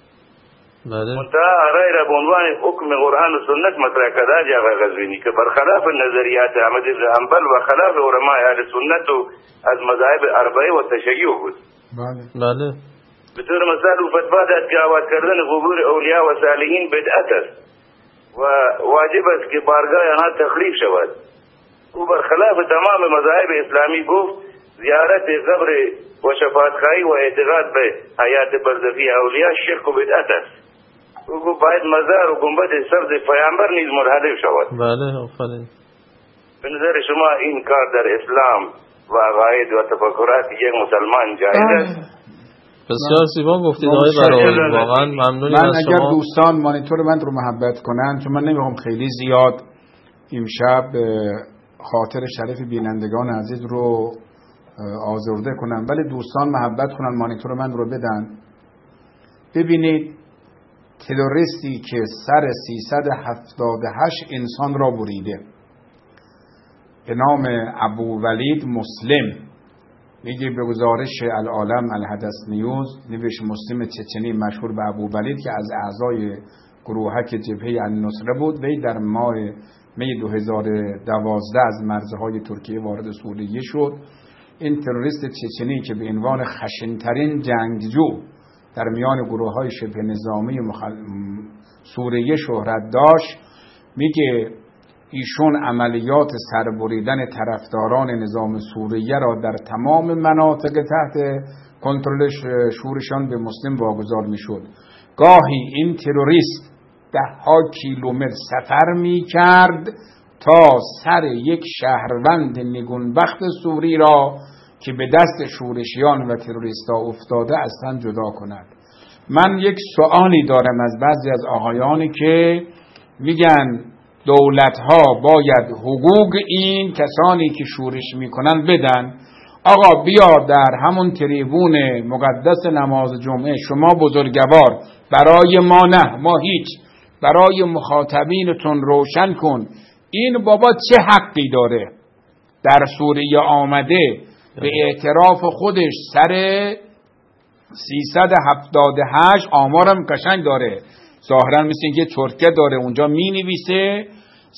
بله. منتها آرای را به عنوان حکم قرآن و سنت مطرح کرد حاج آقا قزوینی که برخلاف نظریات احمد بن حنبل و خلاف علمای اهل سنت و از مذاهب اربعه و تشیع بود. بله. به طور مثال او فتوا داد که آباد کردن قبور اولیاء و صالحین بدعت است و واجب است که بارگاه آنها تخریب شود. او برخلاف تمام مذاهب اسلامی گفت زیارت قبر و شفاعتخواهی و اعتقاد به حیات برزخی اولیاء شرک و بدعت است. او باید مزار و گنبد سبز پیامبر نیز منحرف شود. بله آفرین. به نظر شما این کار در اسلام و عقاید و تفکرات یک مسلمان جایز است؟ بسیار زیبا گفتید آقای برای، واقعا ممنونیم از شما. اگر دوستان مانیتور من رو محبت کنن، چون من نمیخوام خیلی زیاد امشب خاطر شریف بینندگان عزیز رو آزرده کنم، ولی دوستان محبت کنن مانیتور من رو بدن. ببینید تروریستی که سر 378 انسان را بریده به نام ابو ولید مسلم، میگه به گزارش العالم الحدث نیوز، نوشت مسلم چچنی مشهور به ابو ولید که از اعضای گروهک جبهه النصره بود، وی در ماه می 2012 از مرزهای ترکیه وارد سوریه شد. این تروریست چچنی که به عنوان خشنترین جنگجو در میان گروه‌های شبه نظامی سوریه شهرت داشت، میگه ایشون عملیات سربریدن طرفداران نظام سوریه را در تمام مناطق تحت کنترل شورشان به مسلم واگذار میشد. گاهی این تروریست 10 کیلومتر سفر میکرد تا سر یک شهروند نگونبخت سوری را که به دست شورشیان و تروریستا افتاده از تن جدا کند. من یک سوالی دارم از بعضی از آقایانی که میگن دولت‌ها باید حقوق این کسانی که شورش میکنن بدن. آقا بیا در همون تریبون مقدس نماز جمعه شما بزرگوار برای ما نه، ما هیچ، برای مخاطبینتون روشن کن این بابا چه حقی داره در سوریه آمده به اعتراف خودش سر 378 آمارم قشنگ داره، ظاهرا مثل اینکه چرتکه داره اونجا می نویسه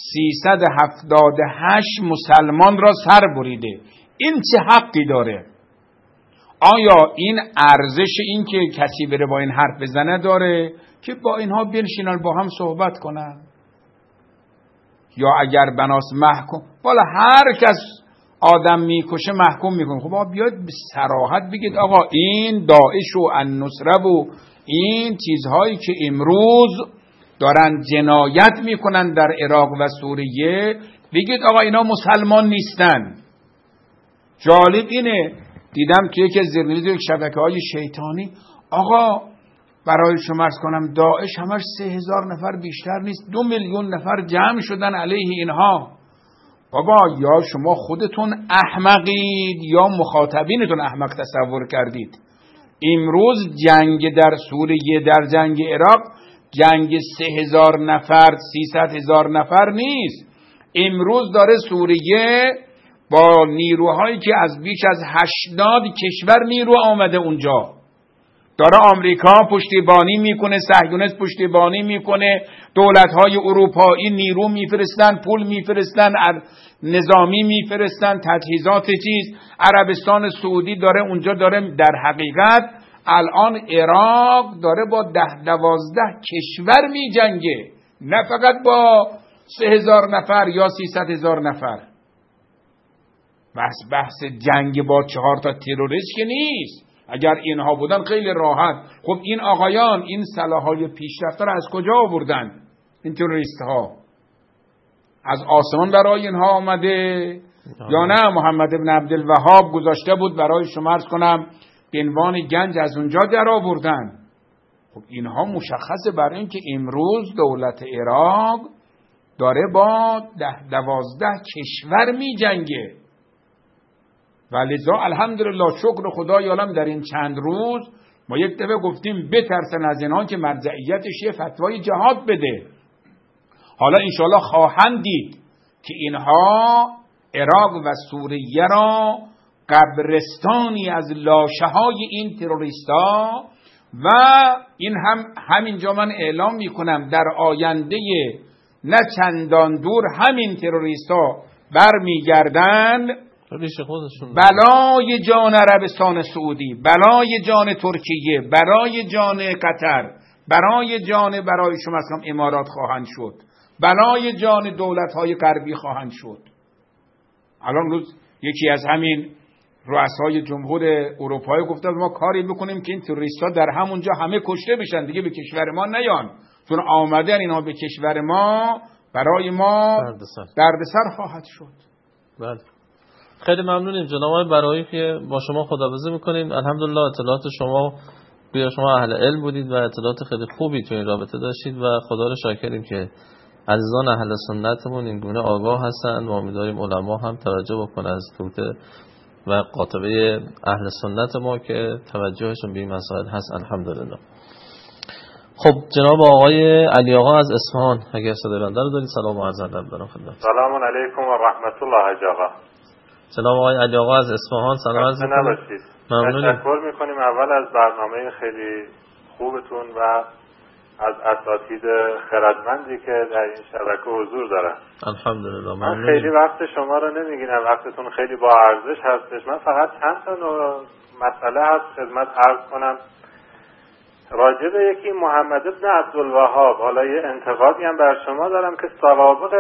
378 مسلمان را سر بریده. این چه حقی داره؟ آیا این ارزش این که کسی بره با این حرف بزنه داره که با اینها بنشینن با هم صحبت کنن؟ یا اگر بناس محکوم، والا هر کس آدم میکشه محکوم میکنه. خب آقا بیاید به صراحت بگید آقا این داعش و النصره و این چیزهایی که امروز دارن جنایت میکنن در عراق و سوریه، بگید آقا اینا مسلمان نیستن. جالب اینه دیدم توی یکی از زیرنویس یک شبکه‌های شیطانی، آقا برای شما عرض کنم داعش همش 3000 نفر بیشتر نیست، 2 میلیون نفر جمع شدن علیه اینها. بابا یا شما خودتون احمقید یا مخاطبینتون احمق تصور کردید. امروز جنگ در سوریه، در جنگ عراق، جنگ 3000 نفر 300,000 نفر نیست. امروز داره سوریه با نیروهایی که از بیش از 80 کشور نیرو آمده اونجا، داره آمریکا پشتیبانی میکنه، صهیونیست پشتیبانی میکنه، دولت‌های اروپایی نیرو میفرستن، پول میفرستن، نظامی میفرستن، تجهیزات چیز. عربستان سعودی داره اونجا، داره در حقیقت الان عراق داره با 10-12 کشور میجنگه، نه فقط با 3000 نفر یا 300,000 نفر. بحث جنگ با 4 تا تروریست که نیست. اگر اینها بودن خیلی راحت. خب این آقایان این سلاح‌های پیشرفته را از کجا آوردن؟ این تروریست ها از آسمان برای اینها آمده یا نه محمد ابن عبدالوهاب گذاشته بود برای شما عرض کنم به عنوان گنج از اونجا در آوردن؟ خب اینها مشخصه برای اینکه امروز دولت عراق داره با 10-12 کشور می جنگه و لذا الحمدلله شکر خدای عالم در این چند روز ما یک دفعه گفتیم بترسن از اینها که مرجعیتش یه فتوای جهاد بده. حالا انشاءالله خواهند دید که اینها عراق و سوریه را قبرستانی از لاشه های این تروریستا و این همینجا من اعلام میکنم در آینده نه چندان دور همین تروریستا برمیگردن بلای جان عربستان سعودی، بلای جان ترکیه، بلای جان قطر، برای شما اسلام امارات خواهند شد، بلای جان دولت‌های غربی خواهند شد. الان روز یکی از همین رؤسای جمهور اروپایی گفتن ما کاری بکنیم که این تروریست‌ها در همونجا همه کشته بشن، دیگه به کشور ما نیان، چون آمدن اینا به کشور ما برای ما دردسر خواهد شد. بله. خیلی ممنونیم جناب آقای برایی که با شما خداحافظی می‌کنیم. الحمدلله اطلاعات شما شما اهل علم بودید و اطلاعات خیلی خوبی تو این رابطه داشتید و خدا رو شاکریم که عزیزان اهل سنتمون این گونه آگاه هستن و امیدواریم علما هم توجه بکنن از توته و قاطبه اهل سنت ما که توجهشون به این مسائل هست. الحمدلله. خب جناب آقای علی آقا از اصفهان اگر صدای بنده رو دارید سلام و عرض ادب دارم خدمت. سلام علیکم و رحمت الله حاج آقا. جناب آقای علی آقا از اصفهان سلام عرض می‌کنم. ممنونم. تشکر می‌کنیم اول از برنامه خیلی خوبتون و از اساتید خردمندی که در این شبکه حضور دارن. الحمدلله. من خیلی وقت شما رو نمیگیرم، وقتتون خیلی با ارزش هستش. من فقط چند تا مسئله هست خدمت عرض کنم. راجع به یکی محمد ابن عبدالوهاب، حالا یه انتقادی هم بر شما دارم که سوابق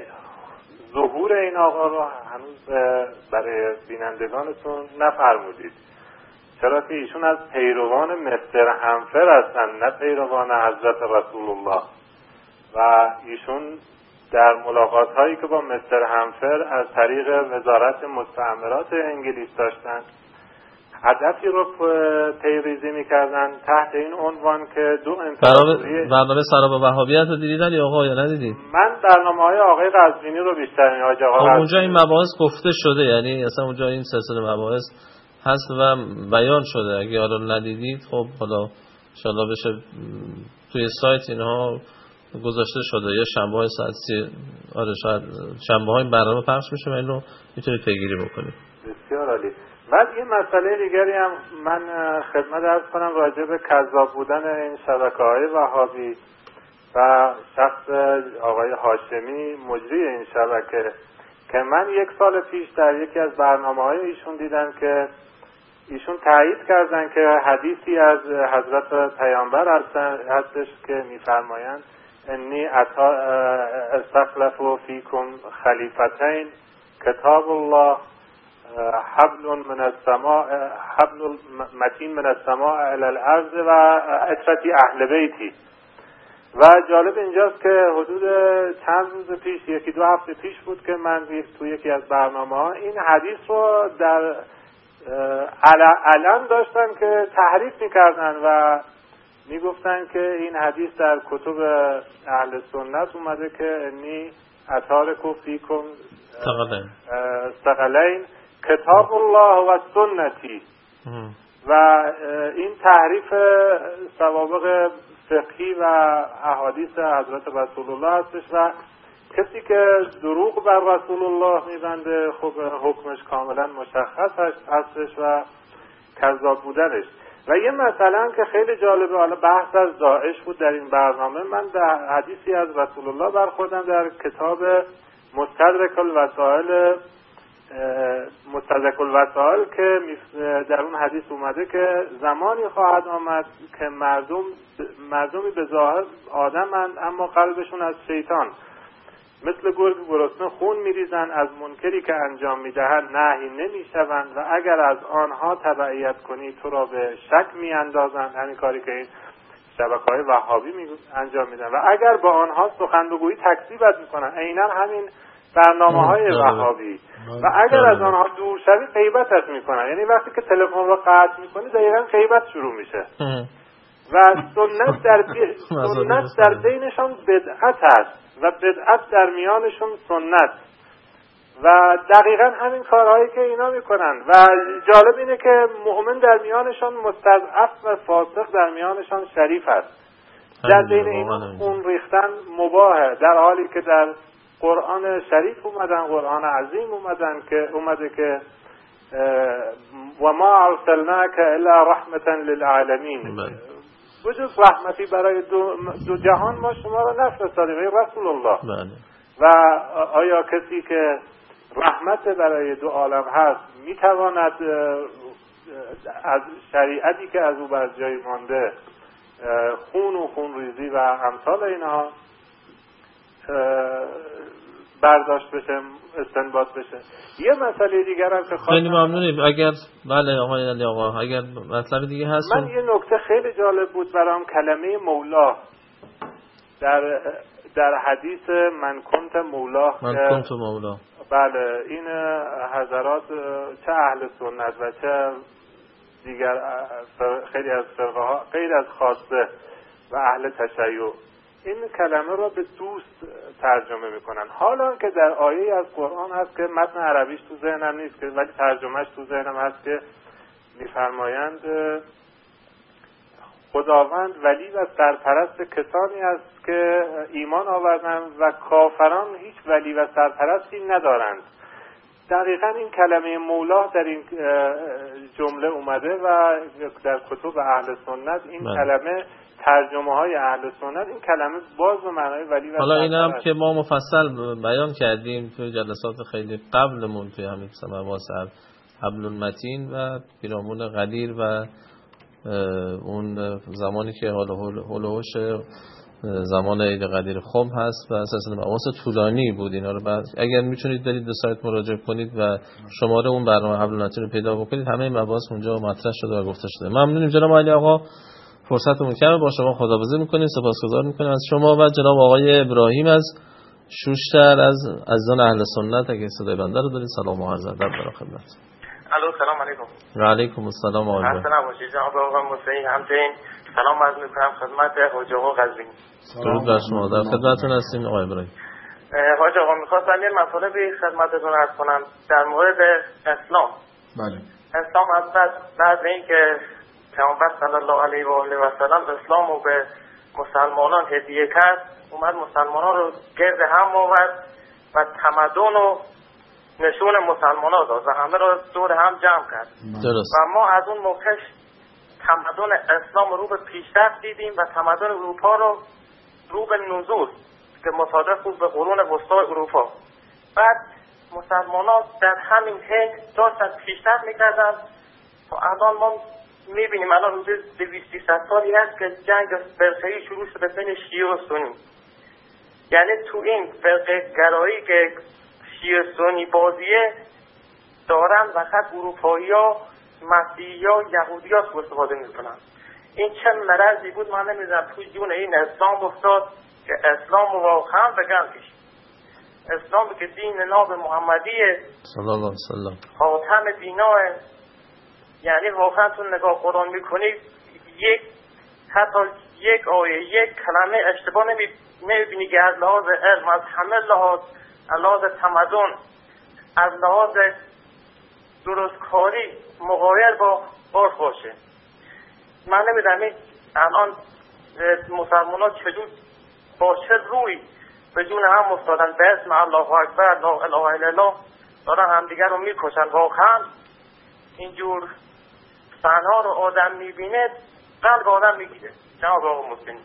ظهور این آقا رو هنوز برای بینندگانتون نفرمودید. چرا که ایشون از پیروان مستر همفر هستن، نه پیروان حضرت رسول الله. و ایشون در ملاقات هایی که با مستر همفر از طریق وزارت مستعمرات انگلیس داشتن هدفی رو پیریزی میکردن تحت این عنوان که دو امپراتوری. برنامه سراب وهابیت رو دیدید علی آقا یا ندیدید؟ من برنامه‌های آقای قزوینی رو بیشتر می‌آجا. اونجا این مباحث گفته شده، یعنی اصلا اونجا این سلسله مباحث هست و بیان شده. اگه حالا ندیدید خب حالا ان شاءالله بشه توی سایت اینها گذاشته شده یا شنبه‌های ساعت 3 شاید شنبه‌های برنامه پخش میشه و این رو میتونید پیگیری بکنید. بسیار عالی. بعد یه مسئله دیگری هم من خدمت عرض کنم راجع به کذاب بودن این شبکه‌های وهابی و شخص آقای هاشمی مجری این شبکه که من 1 سال پیش در یکی از برنامه‌های ایشون دیدم که ایشون تایید کردن که حدیثی از حضرت پیامبر هستش که می‌فرمایند انی استخلف فیکم خلیفتین کتاب الله حبل من السماء حبل متین من السماء الی الارض و عترتی اهل بیتی. و جالب اینجاست که حدود چند روز پیش 1-2 هفته پیش بود که من تو یکی از برنامه‌ها این حدیث رو در علن داشتن که تحریف می‌کردن و میگفتن که این حدیث در کتب اهل سنت اومده که انی اتارکم فیکم ثقلین کتاب الله و سنتی و این تحریف سوابق فقهی و احادیث حضرت رسول الله هستش و کسی که دروغ بر رسول الله میبنده خب حکمش کاملا مشخص هستش و کذاب بودنش. و یه مثلا که خیلی جالبه، حالا بحث از داعش بود در این برنامه، من در حدیثی از رسول الله برخوردم در کتاب مستدرک الوسائل که در اون حدیث اومده که زمانی خواهد آمد که مردمی به ظاهر آدمند اما قلبشون از شیطان، مثل گرگ گرسنه خون میریزن، از منکری که انجام میدهند نهی نمیشوند و اگر از آنها تبعیت کنی تو را به شک میاندازند. همین کاری که این شبکه‌های وهابی انجام میدن و اگر با آنها سخن بگویی تکذیبت میکنن، عیناً همین برنامه‌های وهابی. و اگر از آنها دور شوی غیبتت میکنن، یعنی وقتی که تلفن رو قطع میکنی دقیقاً غیبت شروع میشه. و سنت در بینشان بدعت است و بدعت در میانشون سنت و دقیقاً همین کارهایی که اینا میکنن. و جالب اینه که مؤمن در میانشان مستضعف و فاسق در میانشان شریف است. در بین اینا خون ریختن مباهه، در حالی که در قرآن شریف قرآن عظیم اومده که و ما ارسلناک الا رحمتا للعالمین، بجز رحمتی برای دو جهان ما شما را نفرستادیم ای رسول الله. و آیا کسی که رحمت برای دو عالم هست میتواند از شریعتی که از او بر جای مانده خون و خونریزی و امثال اینها برداشت بشه، استنباط بشه. یه مسئله دیگر هم که خیلی ممنونیم. اگر بله آقای علی آقا، اگر مطلب دیگه هست. من یه نکته خیلی جالب بود برام، کلمه مولا در حدیث من کنت مولا. بله، این حضرات چه اهل سنت و چه دیگر خیلی از فرقه ها غیر از خاصه و اهل تشیع این کلمه را به دوست ترجمه میکنن، حالا که در آیه از قرآن هست که متن عربیش تو ذهنم نیست که ولی ترجمهش تو ذهنم هست که میفرمایند خداوند ولی و سرپرست کسانی است که ایمان آوردند و کافران هیچ ولی و سرپرستی ندارند. دقیقاً این کلمه مولا در این جمله اومده و در کتب اهل سنت این کلمه ترجمه های اهل سنت این کلمه باز به معنای ولی و حالا این هم که ما مفصل بیان کردیم تو جلسات خیلی قبلمون توی همین مباحث حبل المتین و پیرامون قدیر و اون زمانی که هولوش زمان عید قدیر خم هست و اساساً مباحث طولانی بود. اینا رو بعد اگر میتونید برید به سایت مراجعه کنید و شماره اون برنامه حبل المتین رو پیدا بکنید، همه مباحث اونجا مطرح شده و گفته شده. ممنونیم جناب علی آقا، فرصتمون کمه، با شما خداحافظی میکنیم، سپاسگزار میکنیم از شما و جناب آقای ابراهیم از شوشتر از عزیزان اهل سنت. اگه صدای بنده رو دارید سلام و عرض ادب در خدمت. الو سلام علیکم. و علیکم السلام آقای ابراهیم. حسنا باشید جناب آقای مصطفی. همچنین سلام عرض میکنم خدمت حاج آقا قزوینی. درود بر شما، در خدمتتون هستیم آقای ابراهیم. حاج آقا می‌خواستم یه مطلبی خدمتتون عرض کنم در مورد اسلام. بله. اسلام بعد اینکه پیامبر صلی الله علیه و آله و سلم اسلام رو به مسلمانان هدیه کرد، اومد مسلمانان رو گرد هم آورد و تمدن و نشون مسلمانان داد و همه رو دور هم جمع کرد. درست. و ما از اون موقع تمدن اسلام رو به پیشرفت دیدیم و تمدن اروپا رو به نزول که مصادف بود به قرون وسطای اروپا. بعد مسلمانان در همین حین داشتن پیشرفت میکردن و الان ما میبینیم الان روز 200-300 سالی هست که جنگ فرقه‌ای شروع شده بین شیعه و سنی. یعنی تو این فرقه گرایی که شیعه سنی بازیه دارن فقط اروپایی‌ها، مسیحی‌ها، یهودی‌ها سوء استفاده میکنن. این چه مرضی بود من نمیدونم توی جون این اسلام افتاد که اسلام واقعا به گند کشید. اسلام که دین ناب محمدیه صلی الله علیه و سلم، خاتم دیناه. یعنی واقعا تو نگاه قرآن میکنید حتی یک آیه یک کلمه اشتباه نمیبینی که از لحاظ علم، از همه لحاظ، از لحاظ تمدن، از لحاظ درستکاری مغایر با عرف باشه. من نمیدونم این الان مسلمانان چجور با چه روی به جون هم افتادن به اسم الله اکبر لا اله الا الله دارن همدیگر رو میکشن. واقعا اینجور صحنه‌ها رو آدم میبینه قلب آدم میگیره. جناب آقا مسلم.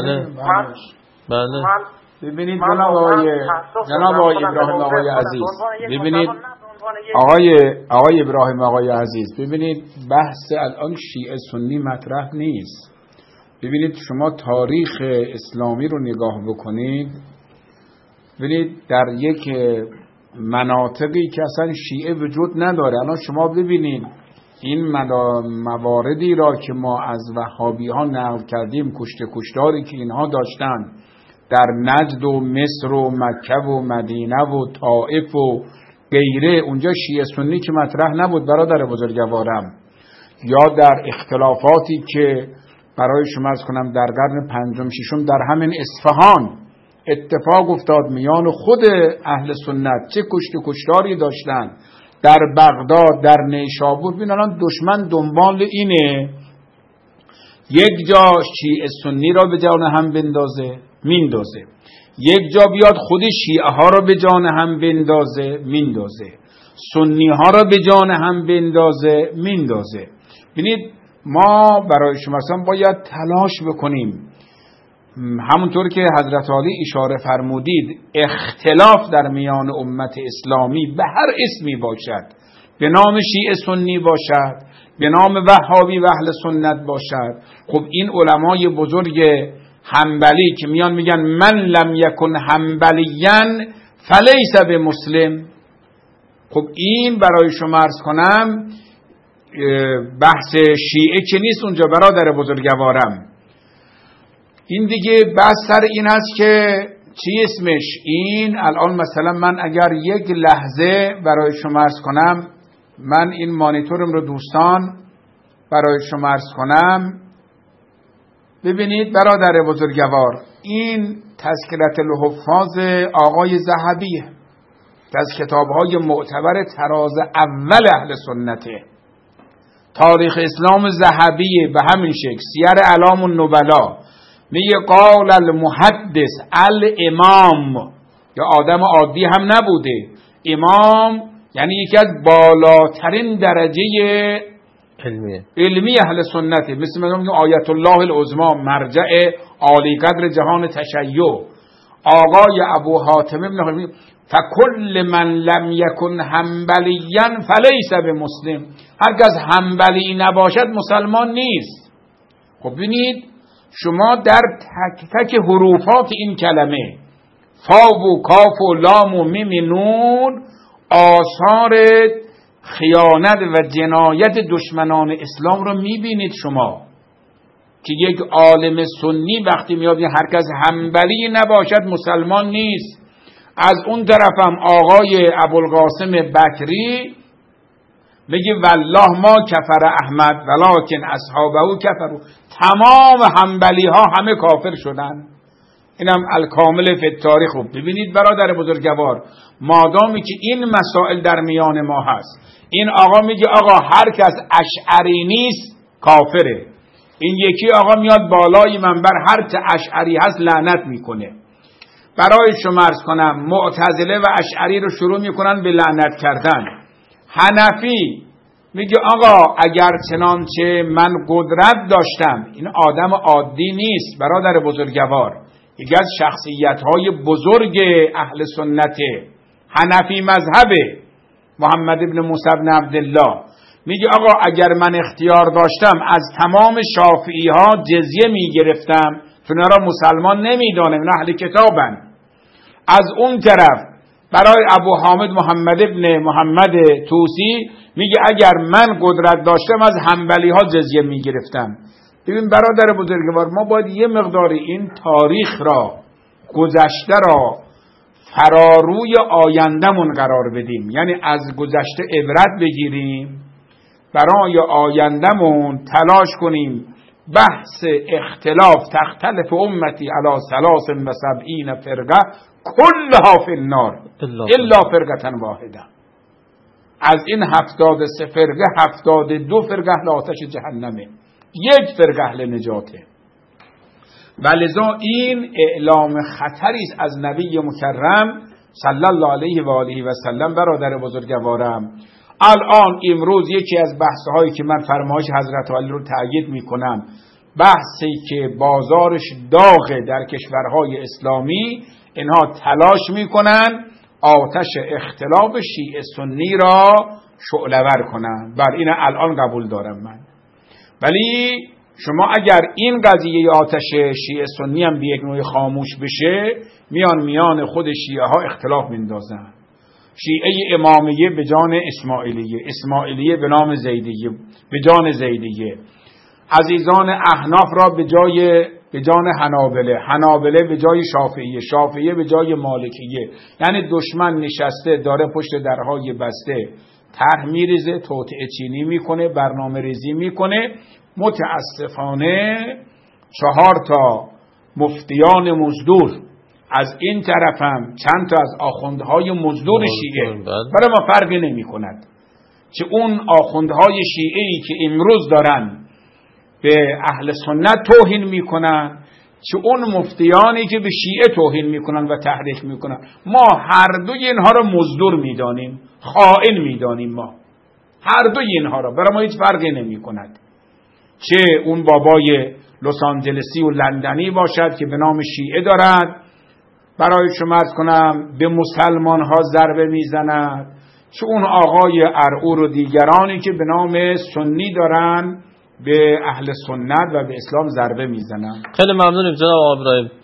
بله. ببینید جناب آقای ابراهیم آقای عزیز، ببینید آقای ابراهیم آقای عزیز، ببینید بحث الان شیعه سنی مطرح نیست. ببینید شما تاریخ اسلامی رو نگاه بکنید، ببینید در یک مناطقی که اصلا شیعه وجود نداره. الان شما ببینید این مواردی را که ما از وهابی ها نقل کردیم، کشتاری که اینها داشتن در نجد و مصر و مکه و مدینه و طائف و غیره، اونجا شیعه سنی که مطرح نبود برادر بزرگوارم. یا در اختلافاتی که برای شما از کنم در قرن پنجم ششم در همین اصفهان اتفاق افتاد میان خود اهل سنت، چه کشتاری داشتن در بغداد، در نیشابور. ببین الان دشمن دنبال اینه یک جا شیعه سنی را به جان هم بندازه، میندازه. یک جا بیاد خود شیعه ها را به جان هم بندازه، میندازه. سنی ها را به جان هم بندازه، میندازه. ببینید ما برای شما باید تلاش بکنیم، همونطور که حضرت علی اشاره فرمودید، اختلاف در میان امت اسلامی به هر اسمی باشد، به نام شیعه سنی باشد، به نام وهابی و اهل سنت باشد. خب این علمای بزرگ حنبلی که میان میگن من لم یکن حنبلیًا فلیس بمسلم. خب این برای شما عرض کنم بحث شیعه که نیست اونجا برادر بزرگوارم. این دیگه بحث سر این است که چی اسمش، این الان مثلا من اگر یک لحظه برای شما عرض کنم، من این مانیتورم رو دوستان برای شما عرض کنم، ببینید برادر بزرگوار، این تذکرة الحفاظ آقای ذهبیه، از کتاب‌های معتبر تراز اول اهل سنته. تاریخ اسلام ذهبیه به همین شکل. سیر اعلام النبلا میگه قال المحدث الامام، یا آدم عادی هم نبوده، امام یعنی یکی از بالاترین درجه علمی اهل سنته، مثل میگم آیت الله العظمی، مرجع عالی قدر جهان تشیع. آقای ابو حاتم ابن فکل من لم یکن حنبلیا فلیس بمسلم. هر کس حنبلی نباشد مسلمان نیست. خب ببینید شما در تک تک حروفات این کلمه فا و کاف و لام و میم نون آثار خیانت و جنایت دشمنان اسلام رو میبینید شما، که یک عالم سنی وقتی میاد هر کس حنبلی نباشد مسلمان نیست. از اون طرفم آقای ابوالقاسم بکری میگه والله ما کفر احمد ولکن اصحابه کفروا. تمام حنبلی ها همه کافر شدن. اینم الکامل فی التاریخ. رو ببینید برادر بزرگوار، مادامی که این مسائل در میان ما هست، این آقا میگه آقا هر کس اشعری نیست کافره. این یکی آقا میاد بالای منبر هر چه اشعری هست لعنت میکنه. برای شما عرض کنم معتزله و اشعری رو شروع میکنن به لعنت کردن. حنفی میگه آقا اگر چنانچه من قدرت داشتم، این آدم عادی نیست برادر بزرگوار، یکی از شخصیت‌های بزرگ اهل سنته، حنفی مذهبه، محمد ابن موسی ابن عبدالله، میگه آقا اگر من اختیار داشتم از تمام شافعی‌ها جزیه میگرفتم، چون را مسلمان نمیدانم، نه اهل کتابن. از اون طرف برای ابو حامد محمد ابن محمد توسی میگه اگر من قدرت داشتم از حنبلی ها جزیه میگرفتم. ببین برادر بزرگوار، ما باید یه مقداری این تاریخ را، گذشته را فراروی آیندهمون قرار بدیم، یعنی از گذشته عبرت بگیریم، برای آیندهمون تلاش کنیم. بحث اختلاف تختلف امتی علی 73 فرقه کلها فی النار الا فرقه واحده. از این 73 فرقه 72 فرقه اهل آتش جهنمه، یک فرقه اهل نجاته. ولذا این اعلام خطری است از نبی مکرم صلی الله علیه و آله و سلم. برادر بزرگوارم، الان امروز یکی از بحث‌هایی که من فرمایش حضرت علی رو تأیید میکنم، بحثی که بازارش داغه در کشورهای اسلامی، اینها تلاش میکنن آتش اختلاف شیعه سنی را شعله‌ور کنن. بر این الان قبول دارم من. ولی شما اگر این قضیه آتش شیعه سنی هم به یک نوع خاموش بشه، میان خود شیعه ها اختلاف میندازن. شیعه امامیه به جان اسماعیلیه، اسماعیلیه به نام زیدیه، به جان زیدیه. عزیزان احناف را به جان حنابله، حنابله به جای شافعیه، شافعیه به جای مالکیه. یعنی دشمن نشسته داره پشت درهای بسته طرح میریزه، توطئه چینی میکنه، برنامه ریزی میکنه. متاسفانه 4 تا مفتیان مزدور، از این طرف هم چند تا از آخوندهای مزدور شیعه، برای ما فرقی نمی کند چه اون آخوندهای شیعه‌ای که امروز دارن به اهل سنت توهین میکنن، چه اون مفتیانی که به شیعه توهین میکنن و تحریک میکنن. ما هر دوی اینها رو مزدور میدانیم، خائن میدانیم. ما هر دوی اینها رو، برای ما هیچ فرقی نمی کند چه اون بابای لس آنجلسی و لندنی باشد که به نام شیعه دارد، برای شما عرض کنم به مسلمان ها ضربه میزند، چه اون آقای ارعور و دیگرانی که به نام سنی دارن به اهل سنت و به اسلام ضربه میزنن. خیلی ممنونیم جناب ابراهیم.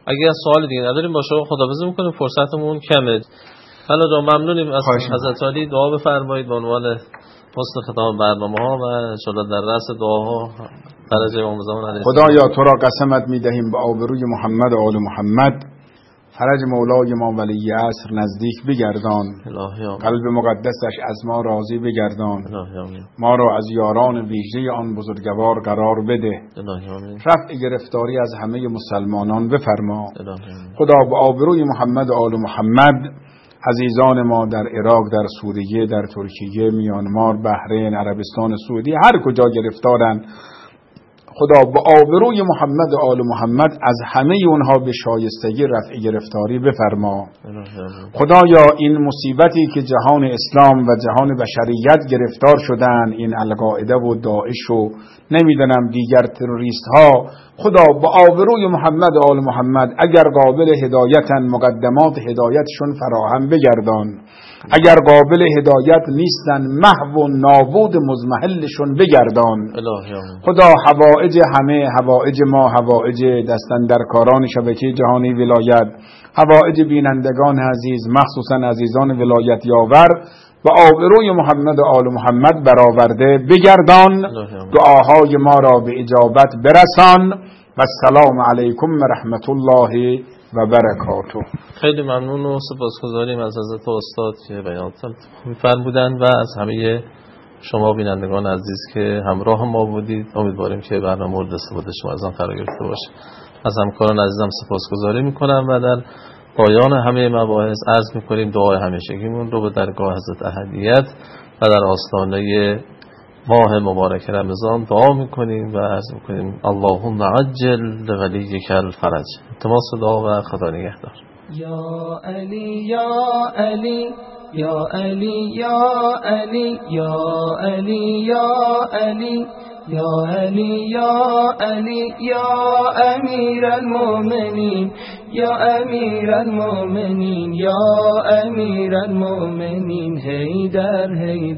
اگه سوال دیگه نداریم با شما خداحافظی میکنیم، فرصتمون کمه. حالا جا ممنونیم از حضرت علی. دعا بفرمایید به عنوان حسن ختام برنامه‌ها و ان شاءالله در رأس دعاها درجه امام زمان علیه السلام. خدایا تو را قسمت می‌دهیم به آبروی محمد و آل محمد، فرج مولای ما ولی عصر نزدیک بگردان، قلب مقدسش از ما راضی بگردان، ما را از یاران ویژه آن بزرگوار قرار بده، رفع گرفتاری از همه مسلمانان بفرما. خدا به آبروی محمد و آل محمد عزیزان ما در عراق، در سوریه، در ترکیه، میانمار، بحرین، عربستان سعودی، هر کجا گرفتارن، خدا به آبروی محمد و آل محمد از همه اونها به شایستگی رفع گرفتاری بفرما. خدایا این مصیبتی که جهان اسلام و جهان بشریت گرفتار شدن، این القاعده و داعش و نمیدونم دیگر تروریست ها، خدا به آبروی محمد و آل محمد اگر قابل هدایتن مقدمات هدایتشون فراهم بگردان، اگر قابل هدایت نیستن محو و نابود مزمحلشون بگردان. خدا حوائج همه، حوائج ما، حوائج دستاندرکاران شبکه جهانی ولایت، حوائج بینندگان عزیز مخصوصا عزیزان ولایت یاور و آبروی محمد و آل محمد برآورده بگردان. دعاهای ما را به اجابت برسان و السلام علیکم و رحمت الله و برکاته. خیلی ممنون و سپاسگزاریم از حضرت استاد که بیانتون می‌فرمودند و از همه شما بینندگان عزیز که همراه ما بودید. امیدواریم که برنامه مورد استفاده شما از آن قرار گرفته باشه. از همکاران عزیزم سپاسگزاری می‌کنم و در پایان همه مباحث عرض می‌کنیم دعای همیشگیمون رو به درگاه حضرت احدیت و در آستانه ماه مبارک رمضان دعا میکنیم و عرض میکنیم اللهم عجل لولیک الفرج. التماس دعا و خدا نگهدار. یا علی یا علی یا علی یا علی یا علی یا علی یا علی یا علی یا امیر المؤمنین یا امیر المؤمنین یا امیر المؤمنین حیدر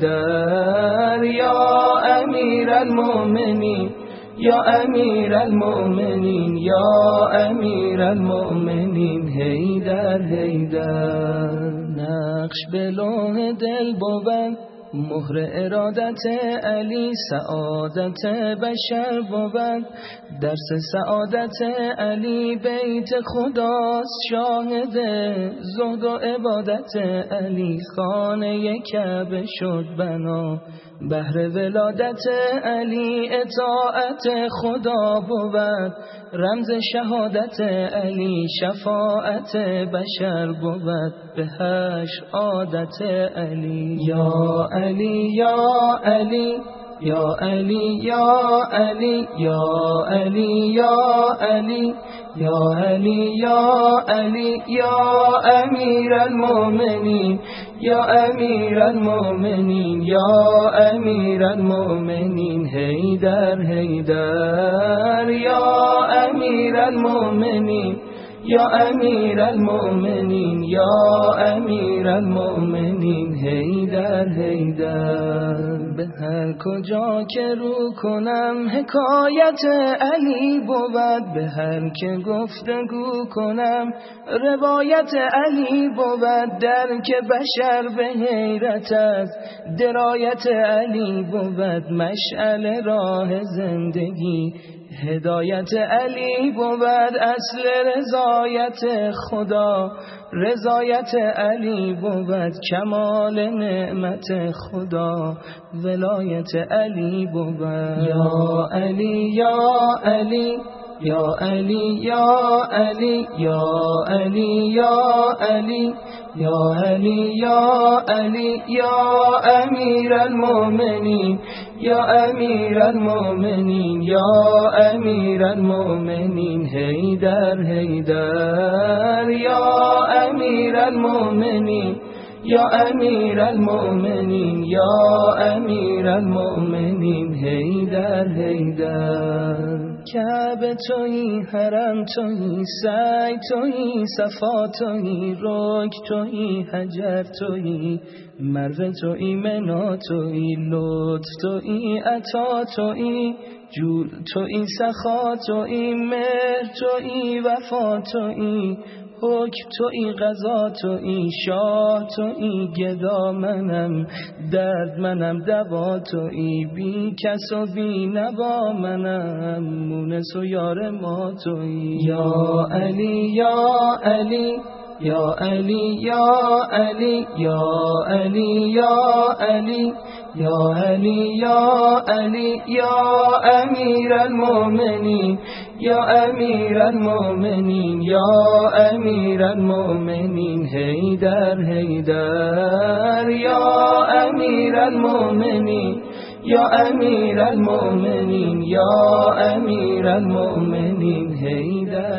حیدر یا امیر المؤمنین یا امیر المؤمنین یا امیر المؤمنین حیدر حیدر. نقش به لوح دل بود مهر ارادت علی، سعادت بشر بود درس سعادت علی، بیت خداست شاهد زهد و عبادت علی، خانه کعبه شد بنا بهر ولادت علی، اطاعت خدا بود رمز شهادت علی، شفاعت بشر بود به حشر عادت علی. یا علی یا علی یا علی یا علی یا علی یا علی یا علی یا علی یا امیر المؤمنین یا امیر المؤمنین یا امیر المؤمنین حیدر حیدر یا امیر المؤمنین یا امیر المؤمنین یا امیر المؤمنین حیدر حیدر. به هر کجا که رو کنم حکایت علی بود، به هر که گفتگو کنم روایت علی بود، در که بشر به حیرت از درایت علی بود، مشعل راه زندگی هدایت علی بود، اصل رضایت خدا رضایت علی بود، کمال نعمت خدا ولایت علی بود. یا علی یا علی یا علی یا علی یا علی یا علی یا علی یا علی یا امیر المؤمنین یا امیر المؤمنین یا امیر المؤمنین حیدر حیدر یا امیر المؤمنین یا امیر المؤمنین یا امیر المؤمنین حیدر حیدر. کعبه تویی، حرم تویی، سعی تویی، صفا تویی، رک تویی، حجر تویی، مروه تویی، منا تویی، لطف تویی، عطا تویی، جود تویی، سخا تویی، مهر تویی، وفا تویی، حکم تویی، قضا تویی، شاه تویی، گدا منم، درد منم، دوا تویی، بی کس و بی نوا منم، مونس و یار ما تویی. یا علی یا علی یا علی یا علی یا علی یا علی یا علی یا علی یا امیر المؤمنین یا امیر المؤمنین یا امیر المؤمنین حیدر حیدر یا امیر المؤمنین یا امیر المؤمنین یا امیر المؤمنین حیدر.